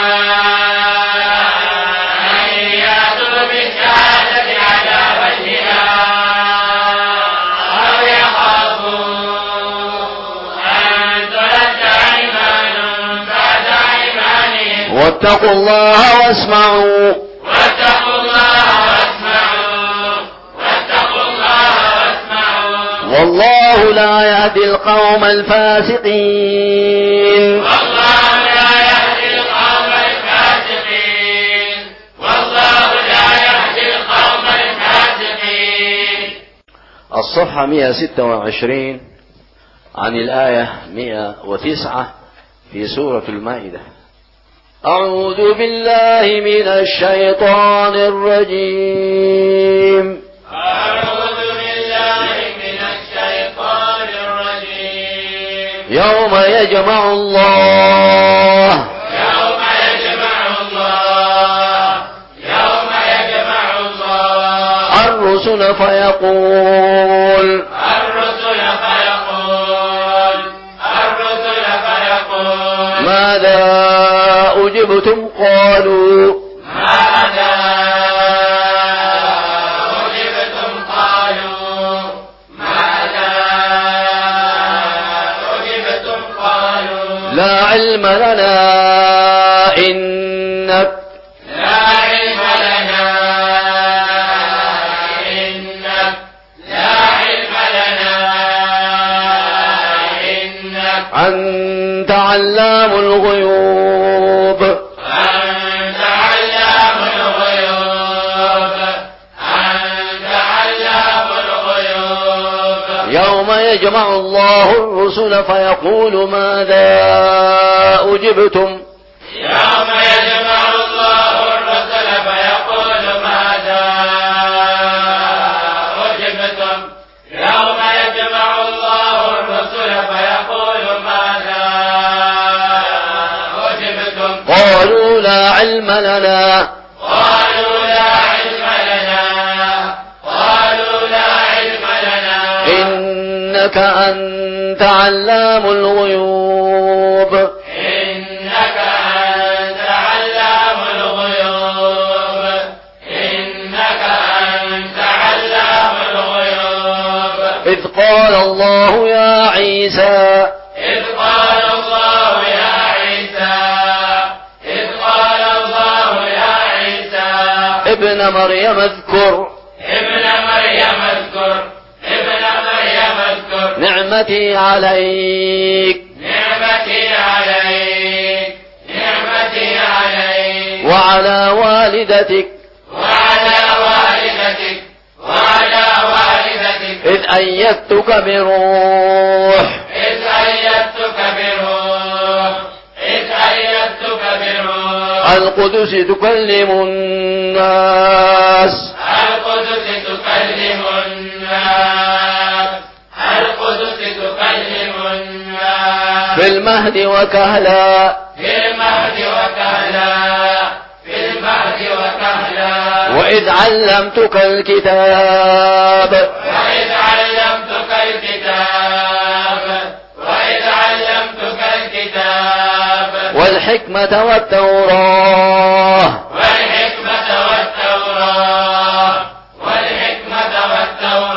أن يأتوا بالشهادة على وجهها أو يخافوا أن ترد أيمان بعد أيمانهم. واتقوا الله واسمعوا واتقوا الله واسمعوا واتقوا الله واسمعوا والله لا يهدي القوم الفاسقين. والله لا يهدي القوم الفاسقين. والله لا يهدي القوم الفاسقين. الصفحة مئة وستة وعشرين عن الآية مئة وتسعة في سورة المائدة. أعوذ بالله من الشيطان الرجيم. أعوذ بالله من الشيطان الرجيم. يوم يجمع الله يوم يجمع الله يوم يجمع الله الرسل فيقول الرسل فيقول الرسل فيقول ماذا أجبتم قالوا ماذا أجبتم قالوا ماذا أجبتم قالوا لا علم لنا إنك لا علم لنا إنك لا علم لنا إنك أنت علام الغيوب أنت علام الغيوب أنت علام الغيوب. يوم يجمع الله الرسل فيقول ماذا أجبتم يوم يجمع الله الرسل فيقول ماذا أجبتم. يوم يجمع الله الرسل فيقول ماذا أجبتم. قالوا لا علم لنا قالوا لا علم لنا قالوا لا علم لنا إنك أنت علام الغيوب إنك أنت علام الغيوب إنك أنت علام الغيوب. إذ قال الله يا عيسى إذ قال الله يا عيسى إذ قال الله يا عيسى ابن مريم اذكر ابن مريم اذكر ابن مريم اذكر نعمتي عليك نعمتي عليك نعمتي عليك وعلى والدتك وعلى والدتك وعلى والدتك إذ أيدتك بروح إذ أيدتك بروح إذ أيدتك بروح القدس تكلم الناس القدس تكلم الناس القدس تكلم الناس في المهد وكهلا في المهد وكهلا في المهد وكهلا. وإذ علمتك الكتاب وإذ علمتك الكتاب وإذ علمتك الكتاب والحكمة والتوراة والحكمة والتوراة والحكمة والتوراة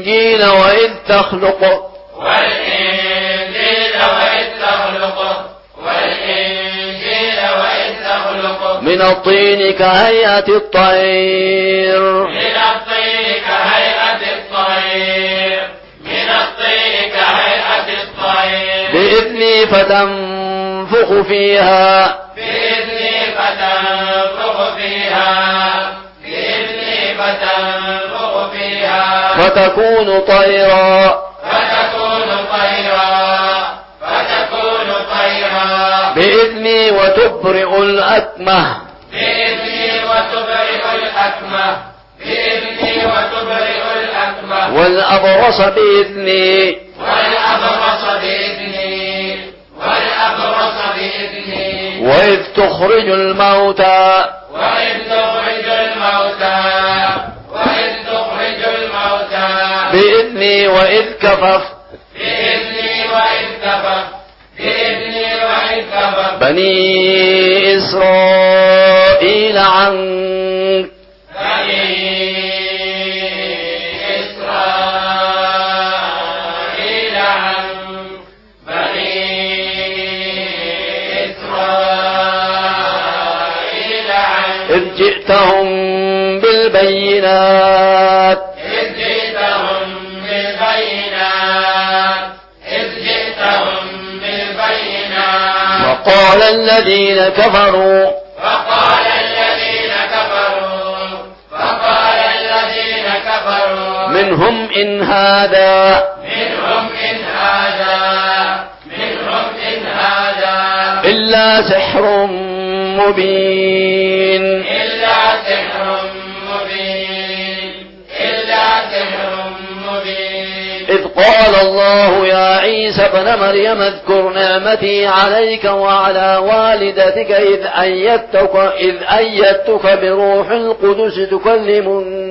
والإنجيل وإذ تخلق والإنجيل وإذ تخلق والإنجيل وإذ تخلق من الطين كهيئة الطير من الطين كهيئة الطير من الطين كهيئة الطير بإذني فتنفخ فيها بإذني فتنفخ فيها بإذني فتنفخ فيها فتكون طيرا فتكون طيرا فتكون طيرا بإذني وتبرئ الأكمه بإذني وتبرئ الأكمه بإذني وتبرئ الأكمه والأبرص بإذني والأبرص بإذني والأبرص بإذني وإذ تخرج الموتى وإذ تخرج الموتى وإذ تخرج الموتى بإذني وإذ كفف بإذني وإذ كفف بإذني وإذ كفف بني إسرائيل عنك بني إسرائيل عنك بني إسرائيل عنك إذ جئتهم بالبينات إذ جئتهم بالبينات إذ جئتهم بالبينات وقال الذين كفروا فقال الذين كفروا فقال الذين كفروا منهم إن هذا منهم إن هذا منهم إن هذا إلا سحر مبين إلا سحر مبين إلا سحر مبين إذ قال الله يا عيسى ابن مريم اذكر نعمتي عليك وعلى والدتك إذ أيدتك, إذ أيدتك بروح القدس تكلم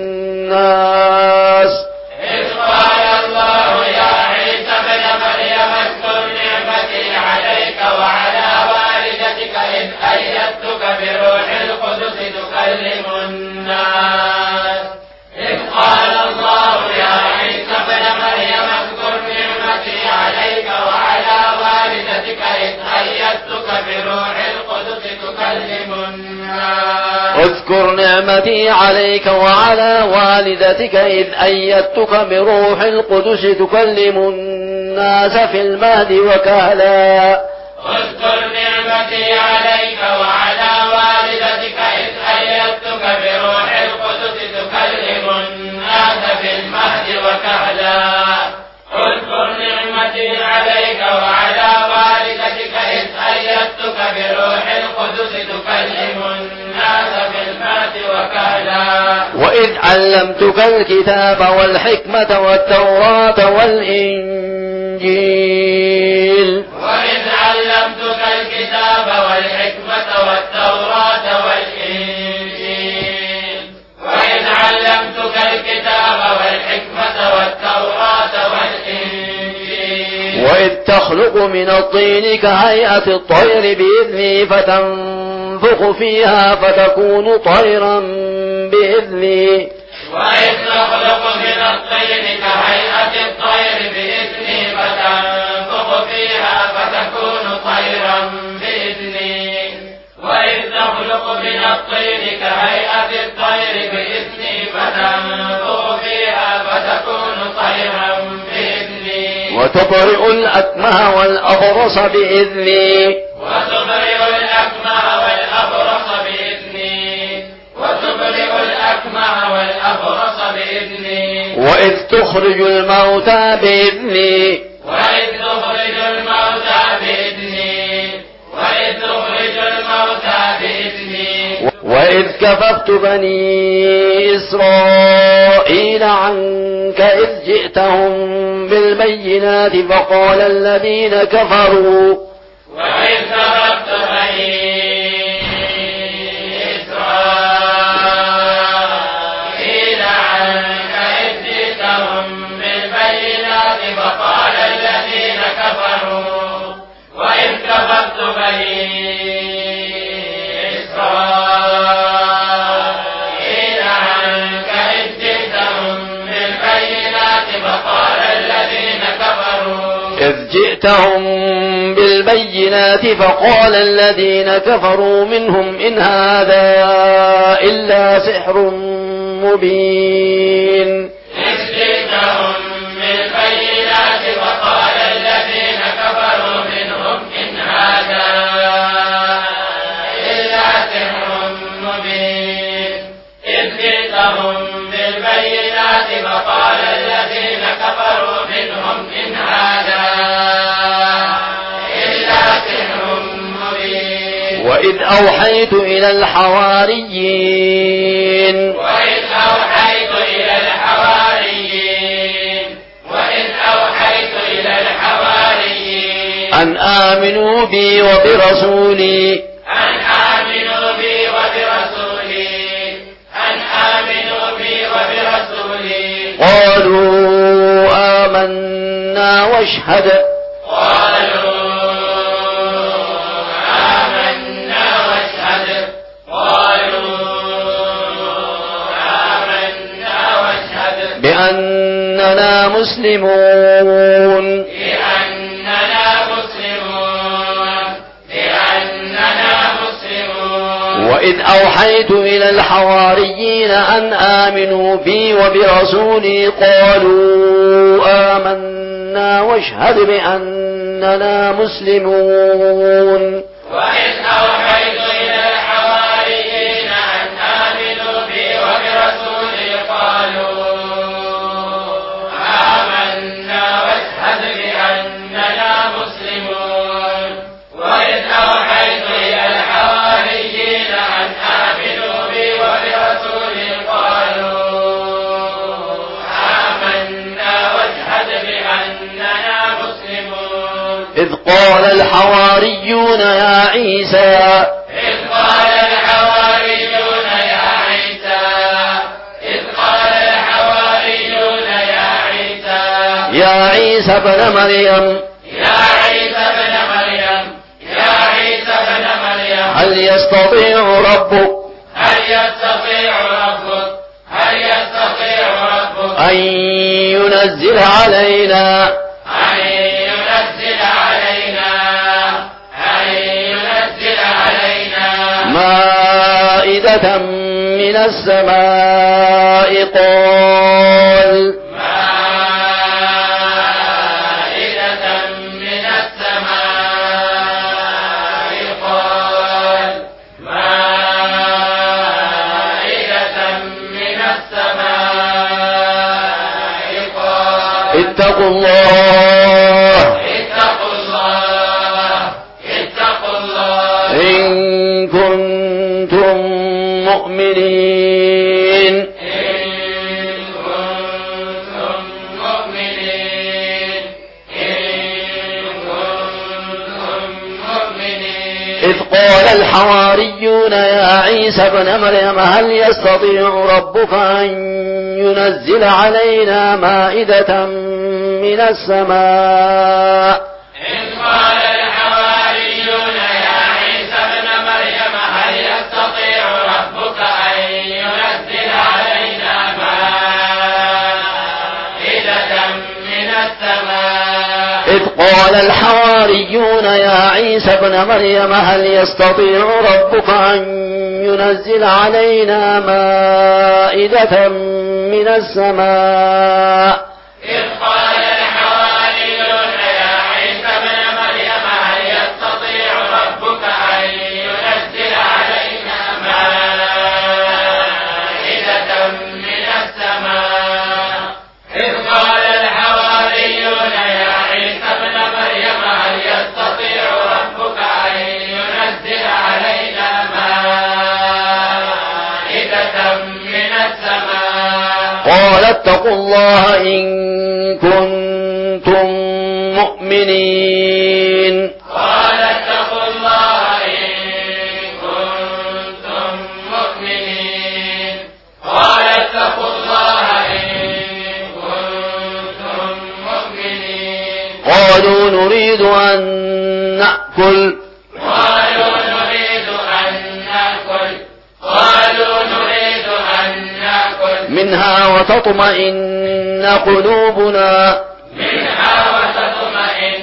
الناس إذ قال الله يا عيسى ابن مريم اذكر نعمتي عليك وعلى والدتك إذ أيدتك بروح القدس تكلم الناس إذ قال الله يا عيسى ابن مريم اذكر نعمتي عليك وعلى والدتك إذ أيدتك بروح القدس تكلم الناس اذكر نعمتي عليك وعلى والدتك إذ أيدتك بروح القدس تكلم الناس في المهد وكهلا اذكر نعمتي عليك وعلى والدتك إذ أيدتك بروح القدس تكلم الناس في المهد وكهلا اذكر نعمتي عليك وعلى والدتك إذ أيدتك بروح القدس تكلم الناس في المهد وكهلا وإذ علمتك الكتاب والحكمة والتوراة والإنجيل وإذ علمتك الكتاب والحكمة والتوراة والإنجيل وإذ علمتك الكتاب والحكمة والتوراة والإنجيل وإذ تخلق من الطين كهيئة الطير بإذني فتنفخ فيها فتكون طيرا بإذني وإذ تخلق من الطين كهيئة الطير بإذني فتنفخ فيها فتكون طيرا بإذني وإذ تخلق من الطين كهيئة الطير بإذني فتنفخ فيها فتكون طيرا بإذني وتبرئ الأكمه والأبرص بإذني وتبرئ الأكمه والأبرص بإذني وتبرئ الأكمه والأبرص بإذني وإذ تخرج الموتى بإذني وإذ تخرج الموتى بإذني وإذ تخرج الموتى بإذني وإذ كففت بني إسرائيل عنك إذ جئتهم بالبينات فقال الذين كفروا وإذ كففت بني إسرائيل عنك إذ جئتهم بالبينات فقال الذين كفروا وإذ كففت بني إسرائيل عنك إذ جئتهم بالبينات جئتهم بالبينات فقال الذين كفروا منهم إن هذا إلا سحر مبين. إذ جئتهم بالبينات فقال الذين كفروا منهم إن هذا إلا سحر مبين. إذ جئتهم بالبينات فقال الذين كفروا منهم إن هذا إلا سحر مبين. وإذ أوحيت إلى الحواريين وإذ أوحيت إلى الحواريين وإذ أوحيت إلى الحواريين أن آمنوا بي وبرسولي أن آمنوا بي وبرسولي أن آمنوا بي وبرسولي قالوا آمنا واشهد قالوا آمنا واشهد قالوا آمنا واشهد بأننا مسلمون. بأننا مسلمون بأننا مسلمون. وإذ أوحيت إلى الحواريين أن آمنوا بي وبرسولي قالوا آمنا واشهد بأننا مسلمون. وإذ أوحيت إلى الحواريين أن آمنوا بي وبرسولي قالوا آمنا واشهد بأننا مسلمون. وإذ أوحيت إلى الحواريين أن آمنوا بي وبرسولي قالوا آمنا واشهد بأننا مسلمون. إذ قال الحواريون يا عيسى إذ قال الحواريون يا عيسى إذ قال الحواريون يا عيسى يا عيسى ابن مريم يا عيسى ابن مريم يا عيسى ابن مريم هل يستطيع ربك هل يستطيع ربك هل يستطيع ربك أن ينزل علينا أن ينزل علينا أن ينزل علينا مائدة من السماء قال مائدة من السماء قال مائدة من السماء قال اتقوا الله اتقوا الله اتقوا الله إن كنتم مؤمنين. إن كنتم مؤمنين إن كنتم مؤمنين. إذ قال الحواريون يا عيسى ابن مريم هل يستطيع ربك أن ينزل علينا مائدة من السماء إذ قال الحواريون يا عيسى ابن مريم هل يستطيع ربك أن ينزل علينا مائدة من السماء. إذ قال الحواريون يا عيسى ابن مريم هل يستطيع ربك أن ينزل علينا مائدة من السماء. إذ قال الحواريون يا عيسى ابن مريم هل يستطيع ربك أن ينزل علينا مائدة من السماء. إذ قال الحواريون يا عيسى ابن مريم هل يستطيع ربك أن ينزل علينا مائدة من السماء. قال اتقوا الله إن كنتم مؤمنين. قال اتقوا الله إن كنتم مؤمنين. قال اتقوا الله إن كنتم مؤمنين. قالوا نريد أن نأكل قالوا نريد أن نأكل قالوا نريد أن نأكل منها وتطمئن قلوبنا منها وتطمئن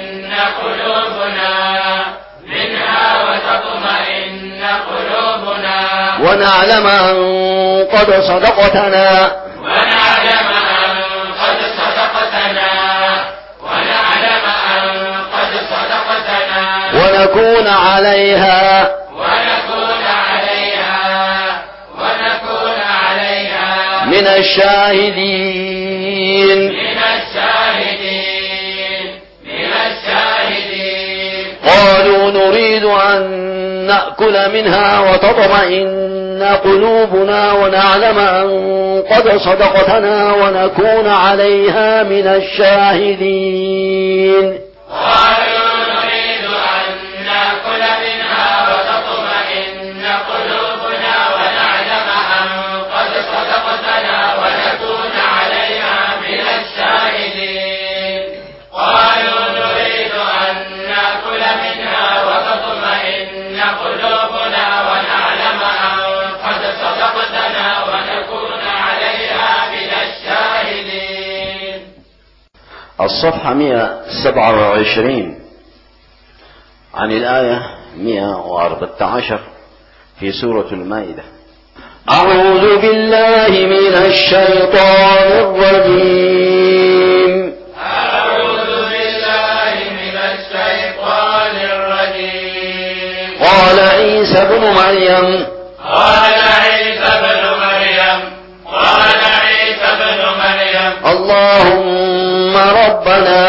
قلوبنا منها وتطمئن قلوبنا ونعلم أن قد صدقتنا ونعلم أن قد صدقتنا ونعلم أن قد صدقتنا ونكون عليها ونكون عليها ونكون عليها من الشاهدين من الشاهدين من الشاهدين قالوا نريد أن نأكل منها وتطمئن قلوبنا ونعلم أن قد صدقتنا ونكون عليها من الشاهدين قالوا نريد أن نأكل منها وتطمئن قلوبنا ونعلم أن قد صدقتنا ونكون عليها من الشاهدين قالوا نريد أن نأكل منها وتطمئن قلوبنا ونعلم أن قد صدقتنا ونكون عليها من الشاهدين. الصفحة مئة وسبعة وعشرين عن الآية مئة وأربعة عشر في سورة المائدة. أعوذ بالله من الشيطان الرجيم. أعوذ بالله من الشيطان الرجيم. قال عيسى ابن مريم قال عيسى ابن مريم قال عيسى ابن مريم اللهم ربنا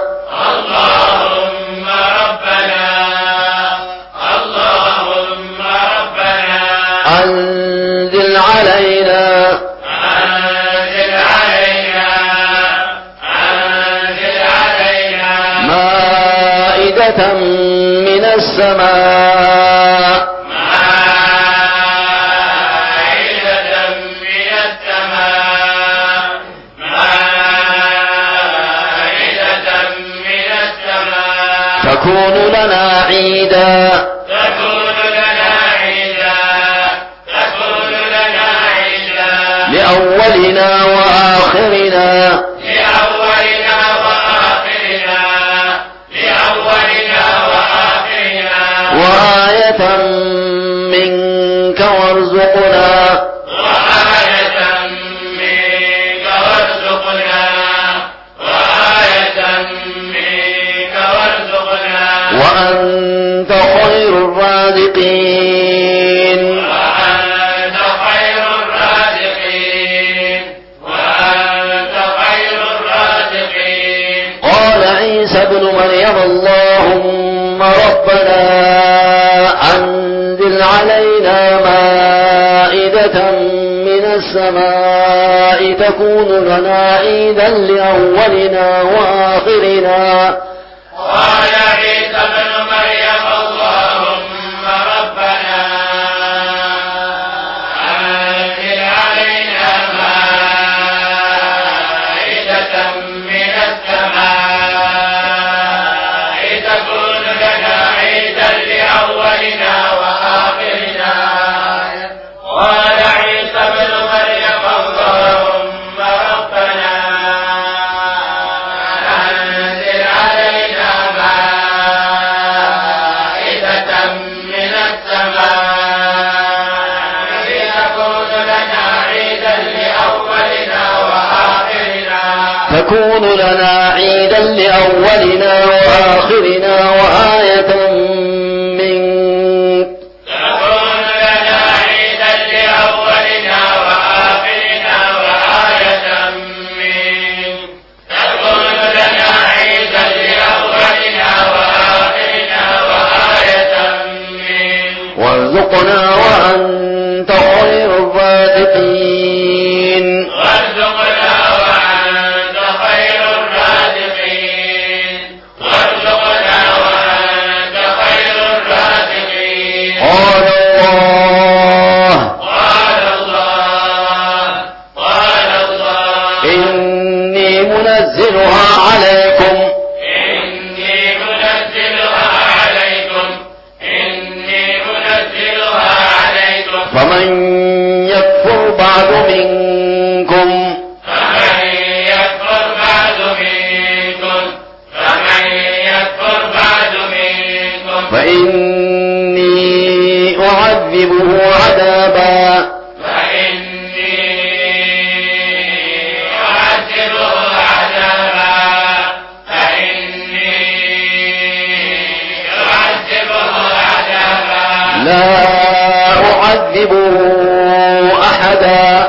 اللهم ربنا اللهم ربنا أنزل علينا أنزل علينا أنزل علينا مائدة من السماء مائدة من السماء مائدة من السماء تكون لنا عيدا تكون لنا عيدا تكون لنا عيدا لأولنا وآخرنا لأولنا وآخرنا لأولنا وآخرنا وآية منك وارزقنا وآية منك وارزقنا وآية منك وارزقنا وأنت خير الرازقين. وأنت خير الرازقين وأنت خير الرازقين. قال عيسى ابن مريم اللهم ربنا أنزل علينا مائدة من السماء تكون لنا عيدا لأولنا وآخرنا. قال عيسى ابن مريم اللهم ربنا أنزل علينا مائدة من السماء تكون لنا عيدا لأولنا وآخرنا. قال عيسى ابن مريم اللهم ربنا أنزل علينا مائدة من السماء تكون لنا عيدا لأولنا وآخرنا تكون لنا عيدا لأولنا وآخرنا وآية منك تكون لنا عيدا لأولنا وآخرنا وآية منك تكون لنا عيدا لأولنا وآخرنا وآية منك وارزقنا وأنت خير الرازقين. وارزقنا وأنت خير الرازقين وارزقنا وأنت خير الرازقين. قال الله قال الله قال الله إني منزلها عليكم إني منزلها عليكم إني منزلها عليكم فمن يكفر بعد منكم فمن يكفر بعد منكم فمن يكفر بعد لا أعذبه أحدا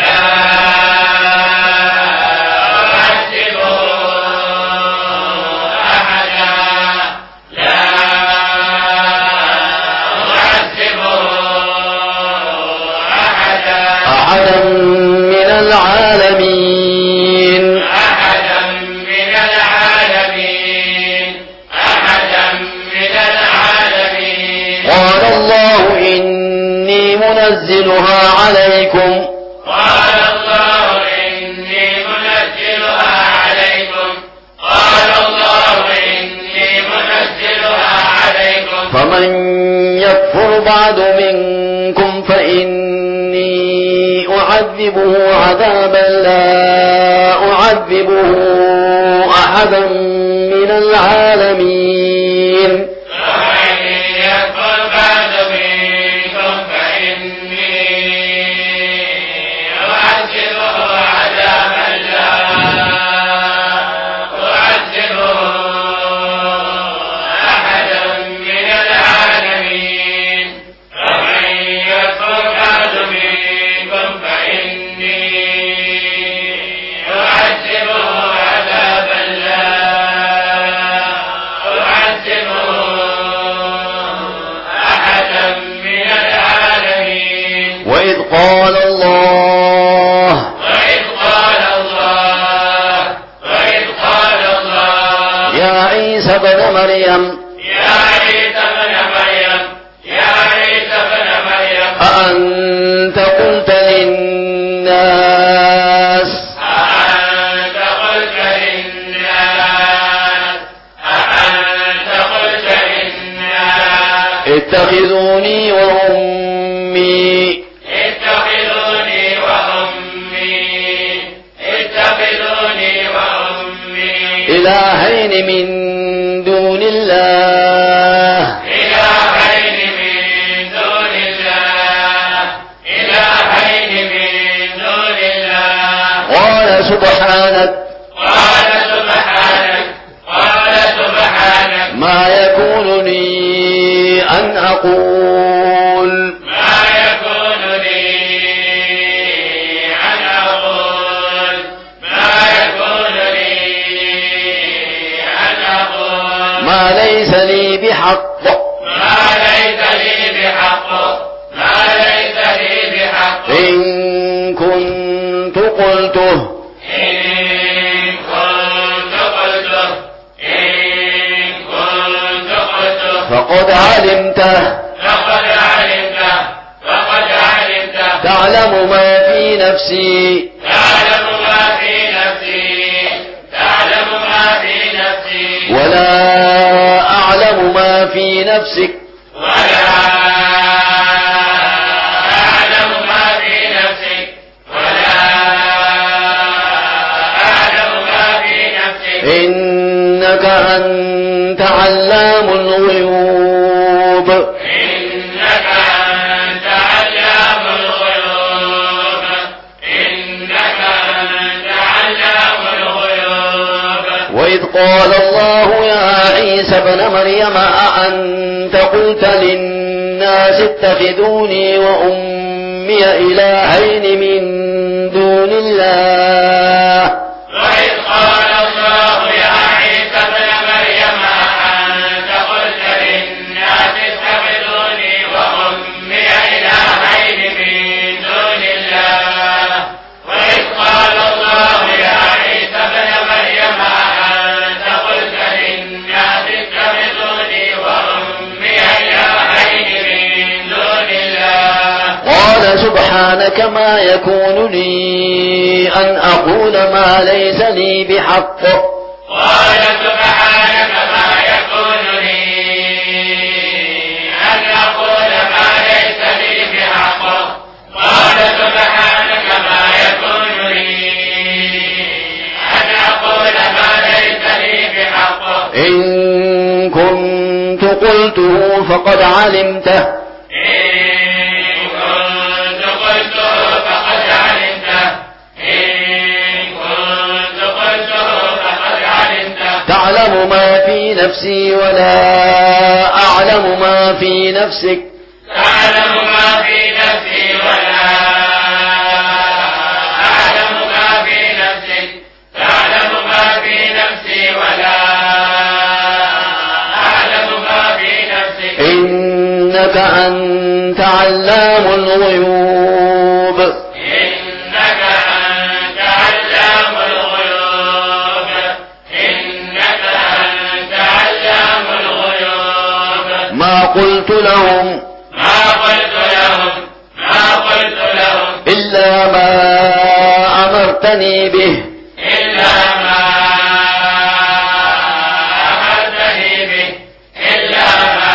من العالمين أحدا من العالمين أحدا من العالمين قال الله إني منزلها عليكم قال الله إني منزلها عليكم قال الله إني منزلها عليكم فمن يكفر بعد منكم فإني أعذبه عذابا لا أعذبه أحدا من العالمين فمن يكفر بعد منكم فإني أعذبه عذابا لا أعذبه أحدا من العالمين فمن يكفر بعد منكم فإني أعذبه عذابا لا أعذبه أحدا من العالمين وإذ قال الله وإذ قال الله وإذ قال الله يا عيسى ابن مريم يا عيسى ابن مريم يا عيسى ابن مريم أأنت قلت للناس أأنت قلت للناس أأنت قلت للناس اتخذوني وأمي اتخذوني وأمي اتخذوني وأمي إلهين من دون الله إلهين من دون الله إلهين من دون الله قال سبحانك قال سبحانك قال سبحانك ما يكون لي أن أقول ما يكون لي أن أقول ما يكون لي أن أقول ما ليس لي بحق ما ليس لي بحق ما ليس لي بحق إن كنت قلته إن كنت قلته إن كنت قلته فقد علمته فقد علمته فقد علمته تعلم ما في نفسي تعلم ما في نفسي تعلم ما في نفسي ولا أعلم ما في نفسك ولا أعلم ما في نفسك ولا أعلم ما في نفسك إنك أنت علام الغيوب إنك أنت علام الغيوب إنك أنت علام الغيوب وإذ قال الله يا عيسى ابن مريم أأنت قلت للناس اتخذوني وأمي إلهين من دون الله وإذ قال الله يا عيسى ابن مريم أأنت قلت للناس اتخذوني وأمي إلهين من دون الله وإذ قال الله يا عيسى ابن مريم أأنت قلت للناس اتخذوني وأمي إلهين من دون الله قال سبحانك ما يكون لي أن أقول ما ليس لي بحق قال سبحانك ما يكون لي أن أقول ما ليس لي بحق قال سبحانك ما يكون لي أن أقول ما ليس لي بحق إن كنت قلته فقد علمته إن كنت قلته فقد علمته إن كنت قلته فقد علمته تعلم ما في نفسي ولا أعلم ما في نفسك أنت علام الغيوب إنك أنت علام الغيوب إنك أنت علام الغيوب ما قلت لهم ما قلت لهم ما قلت لهم إلا ما أمرتني به إلا ما أمرتني به إلا ما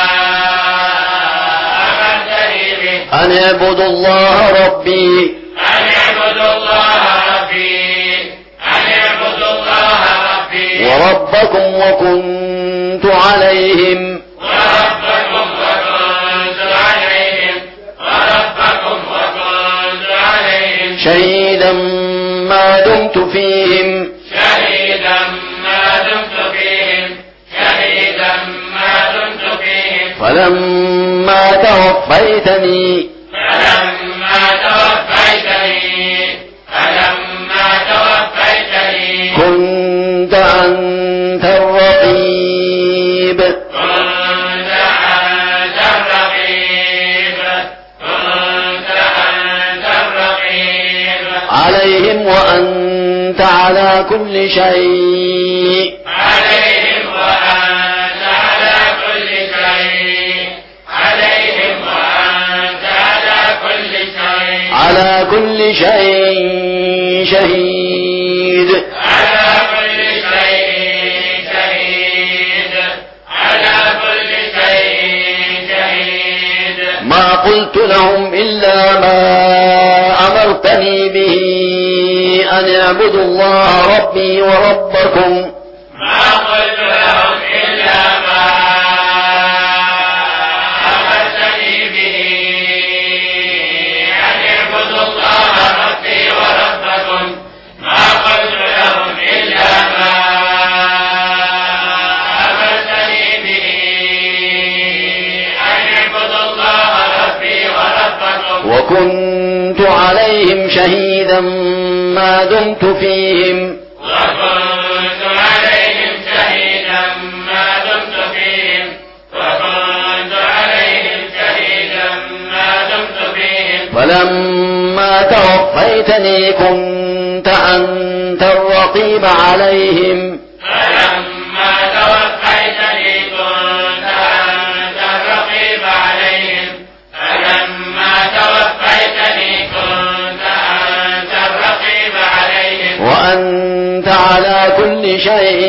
أمرتني به أن اعبدوا الله ربي أن اعبدوا الله ربي أن اعبدوا الله ربي وربكم وكنت عليهم وربكم وكنت عليهم وربكم وكنت عليهم شهيدا ما دمت فيهم شهيدا ما دمت فيهم شهيدا ما دمت فيهم فلما توفيتني فلما توفيتني فلما توفيتني كنت أنت الرقيب كنت أنت الرقيب كنت أنت الرقيب عليهم وأنت على كل شيء عليهم وأنت على كل شيء عليهم وأنت على كل شيء على كل شيء شهيد على كل شيء شهيد على كل شيء شهيد ما قلت لهم إلا ما أمرتني به أن اعبدوا الله ربي وربكم ما قلت لهم إلا ما أمرتني به أن اعبدوا الله ربي وربكم ما قلت لهم إلا ما أمرتني به أن اعبدوا الله ربي وربكم وكنت عليهم شهيدا ما دمت فيهم وكنت عليهم شهيدا ما دمت فيهم وكنت عليهم شهيدا ما دمت فيهم فلما توفيتني كنت أنت الرقيب عليهم فلما توفيتني كنت أنت الرقيب عليهم فلما توفيتني كنت أنت الرقيب عليهم وأنت على كل شيء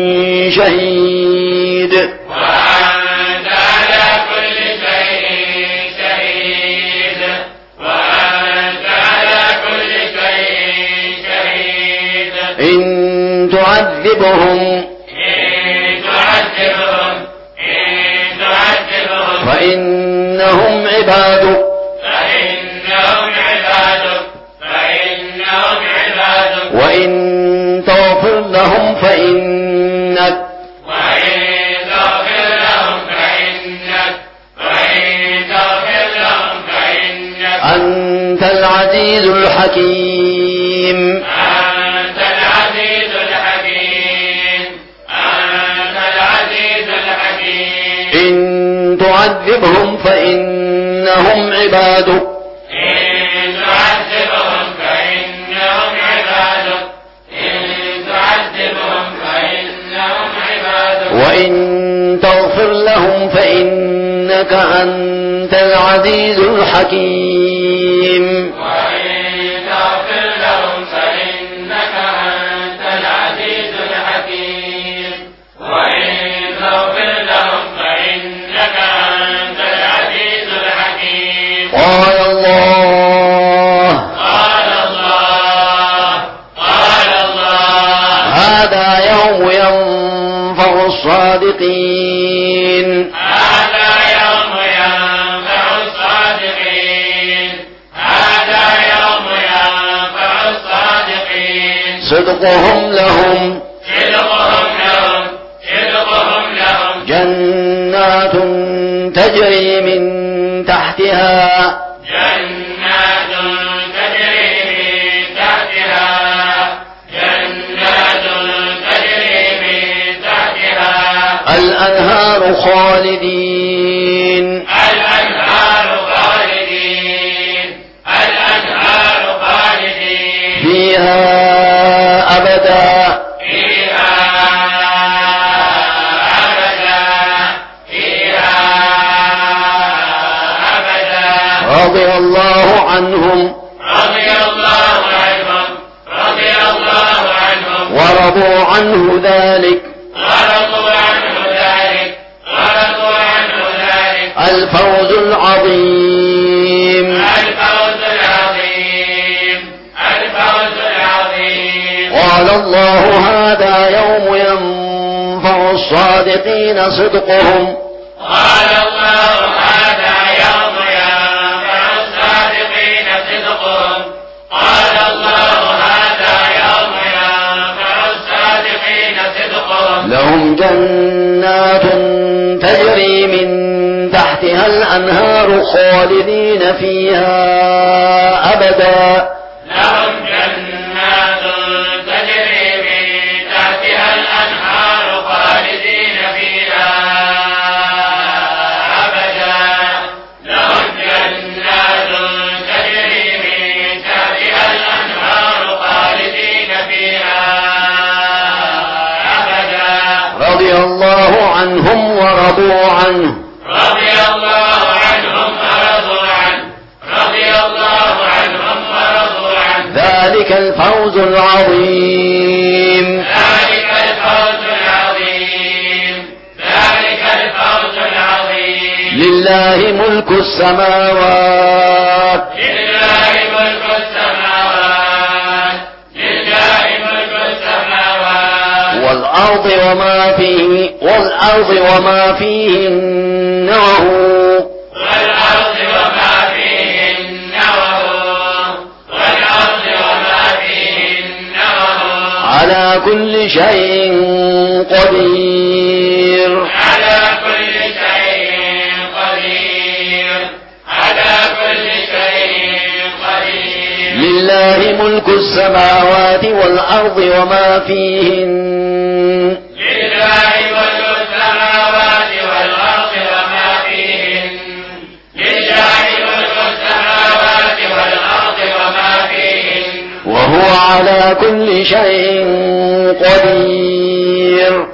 شهيد وأنت على كل شيء شهيد وأنت على كل شيء شهيد إن تعذبهم إن تعذبهم إن تعذبهم فإنهم عبادك فإنهم عبادك فإنهم عبادك وإن تغفر لهم فإنك وإن تغفر لهم فإنك وإن تغفر لهم فإنك أنت العزيز الحكيم أنت العزيز الحكيم أنت العزيز الحكيم إن تعذبهم فإنهم عبادك إن تعذبهم فإنهم عبادك إن تعذبهم فإنهم عبادك وإن تغفر لهم فإنك أنت العزيز الحكيم وإن تغفر لهم فإنك أنت العزيز الحكيم وإن تغفر لهم فإنك أنت العزيز الحكيم قال الله قال الله قال الله هذا يوم ينفع الصادقين هذا يوم ينفع الصادقين هذا يوم ينفع الصادقين صدقهم لهم صدقهم لهم صدقهم لهم جنات تجري من تحتها جنات تجري من تحتها جنات تجري من تحتها الأنهار خالدين الأنهار عنهم رضي الله عنهم رضي الله عنهم ورضوا عنه ذلك ورضوا عنه ذلك ورضوا عنه ذلك الفوز العظيم الفوز العظيم الفوز العظيم. قال الله هذا يوم ينفع الصادقين صدقهم قال الله هذا يوم ينفع الصادقين صدقهم قال الله هذا يوم ينفع الصادقين صدقهم لهم جنات تجري من تحتها الأنهار خالدين فيها أبدا لهم جنات تجري من تحتها الأنهار خالدين فيها أبدا لهم جنات تجري من تحتها الأنهار خالدين فيها أبدا رضي الله عنهم ورضوا عنه رضي الله عنهم ورضوا عنه رضي الله عنهم ورضوا عنه ذلك الفوز العظيم ذلك الفوز العظيم ذلك الفوز العظيم. لله ملك السماوات لله ملك السماوات لله ملك السماوات والأرض وما فيه والأرض وما فيهن والأرض وما فيهن والأرض وما فيهن على كل شيء قدير على كل شيء قدير على كل شيء قدير. لله ملك السماوات والأرض وما فيهن لله ملك السماوات والأرض وما فيهن لله ملك السماوات والأرض وما فيهن وهو على كل شيء قدير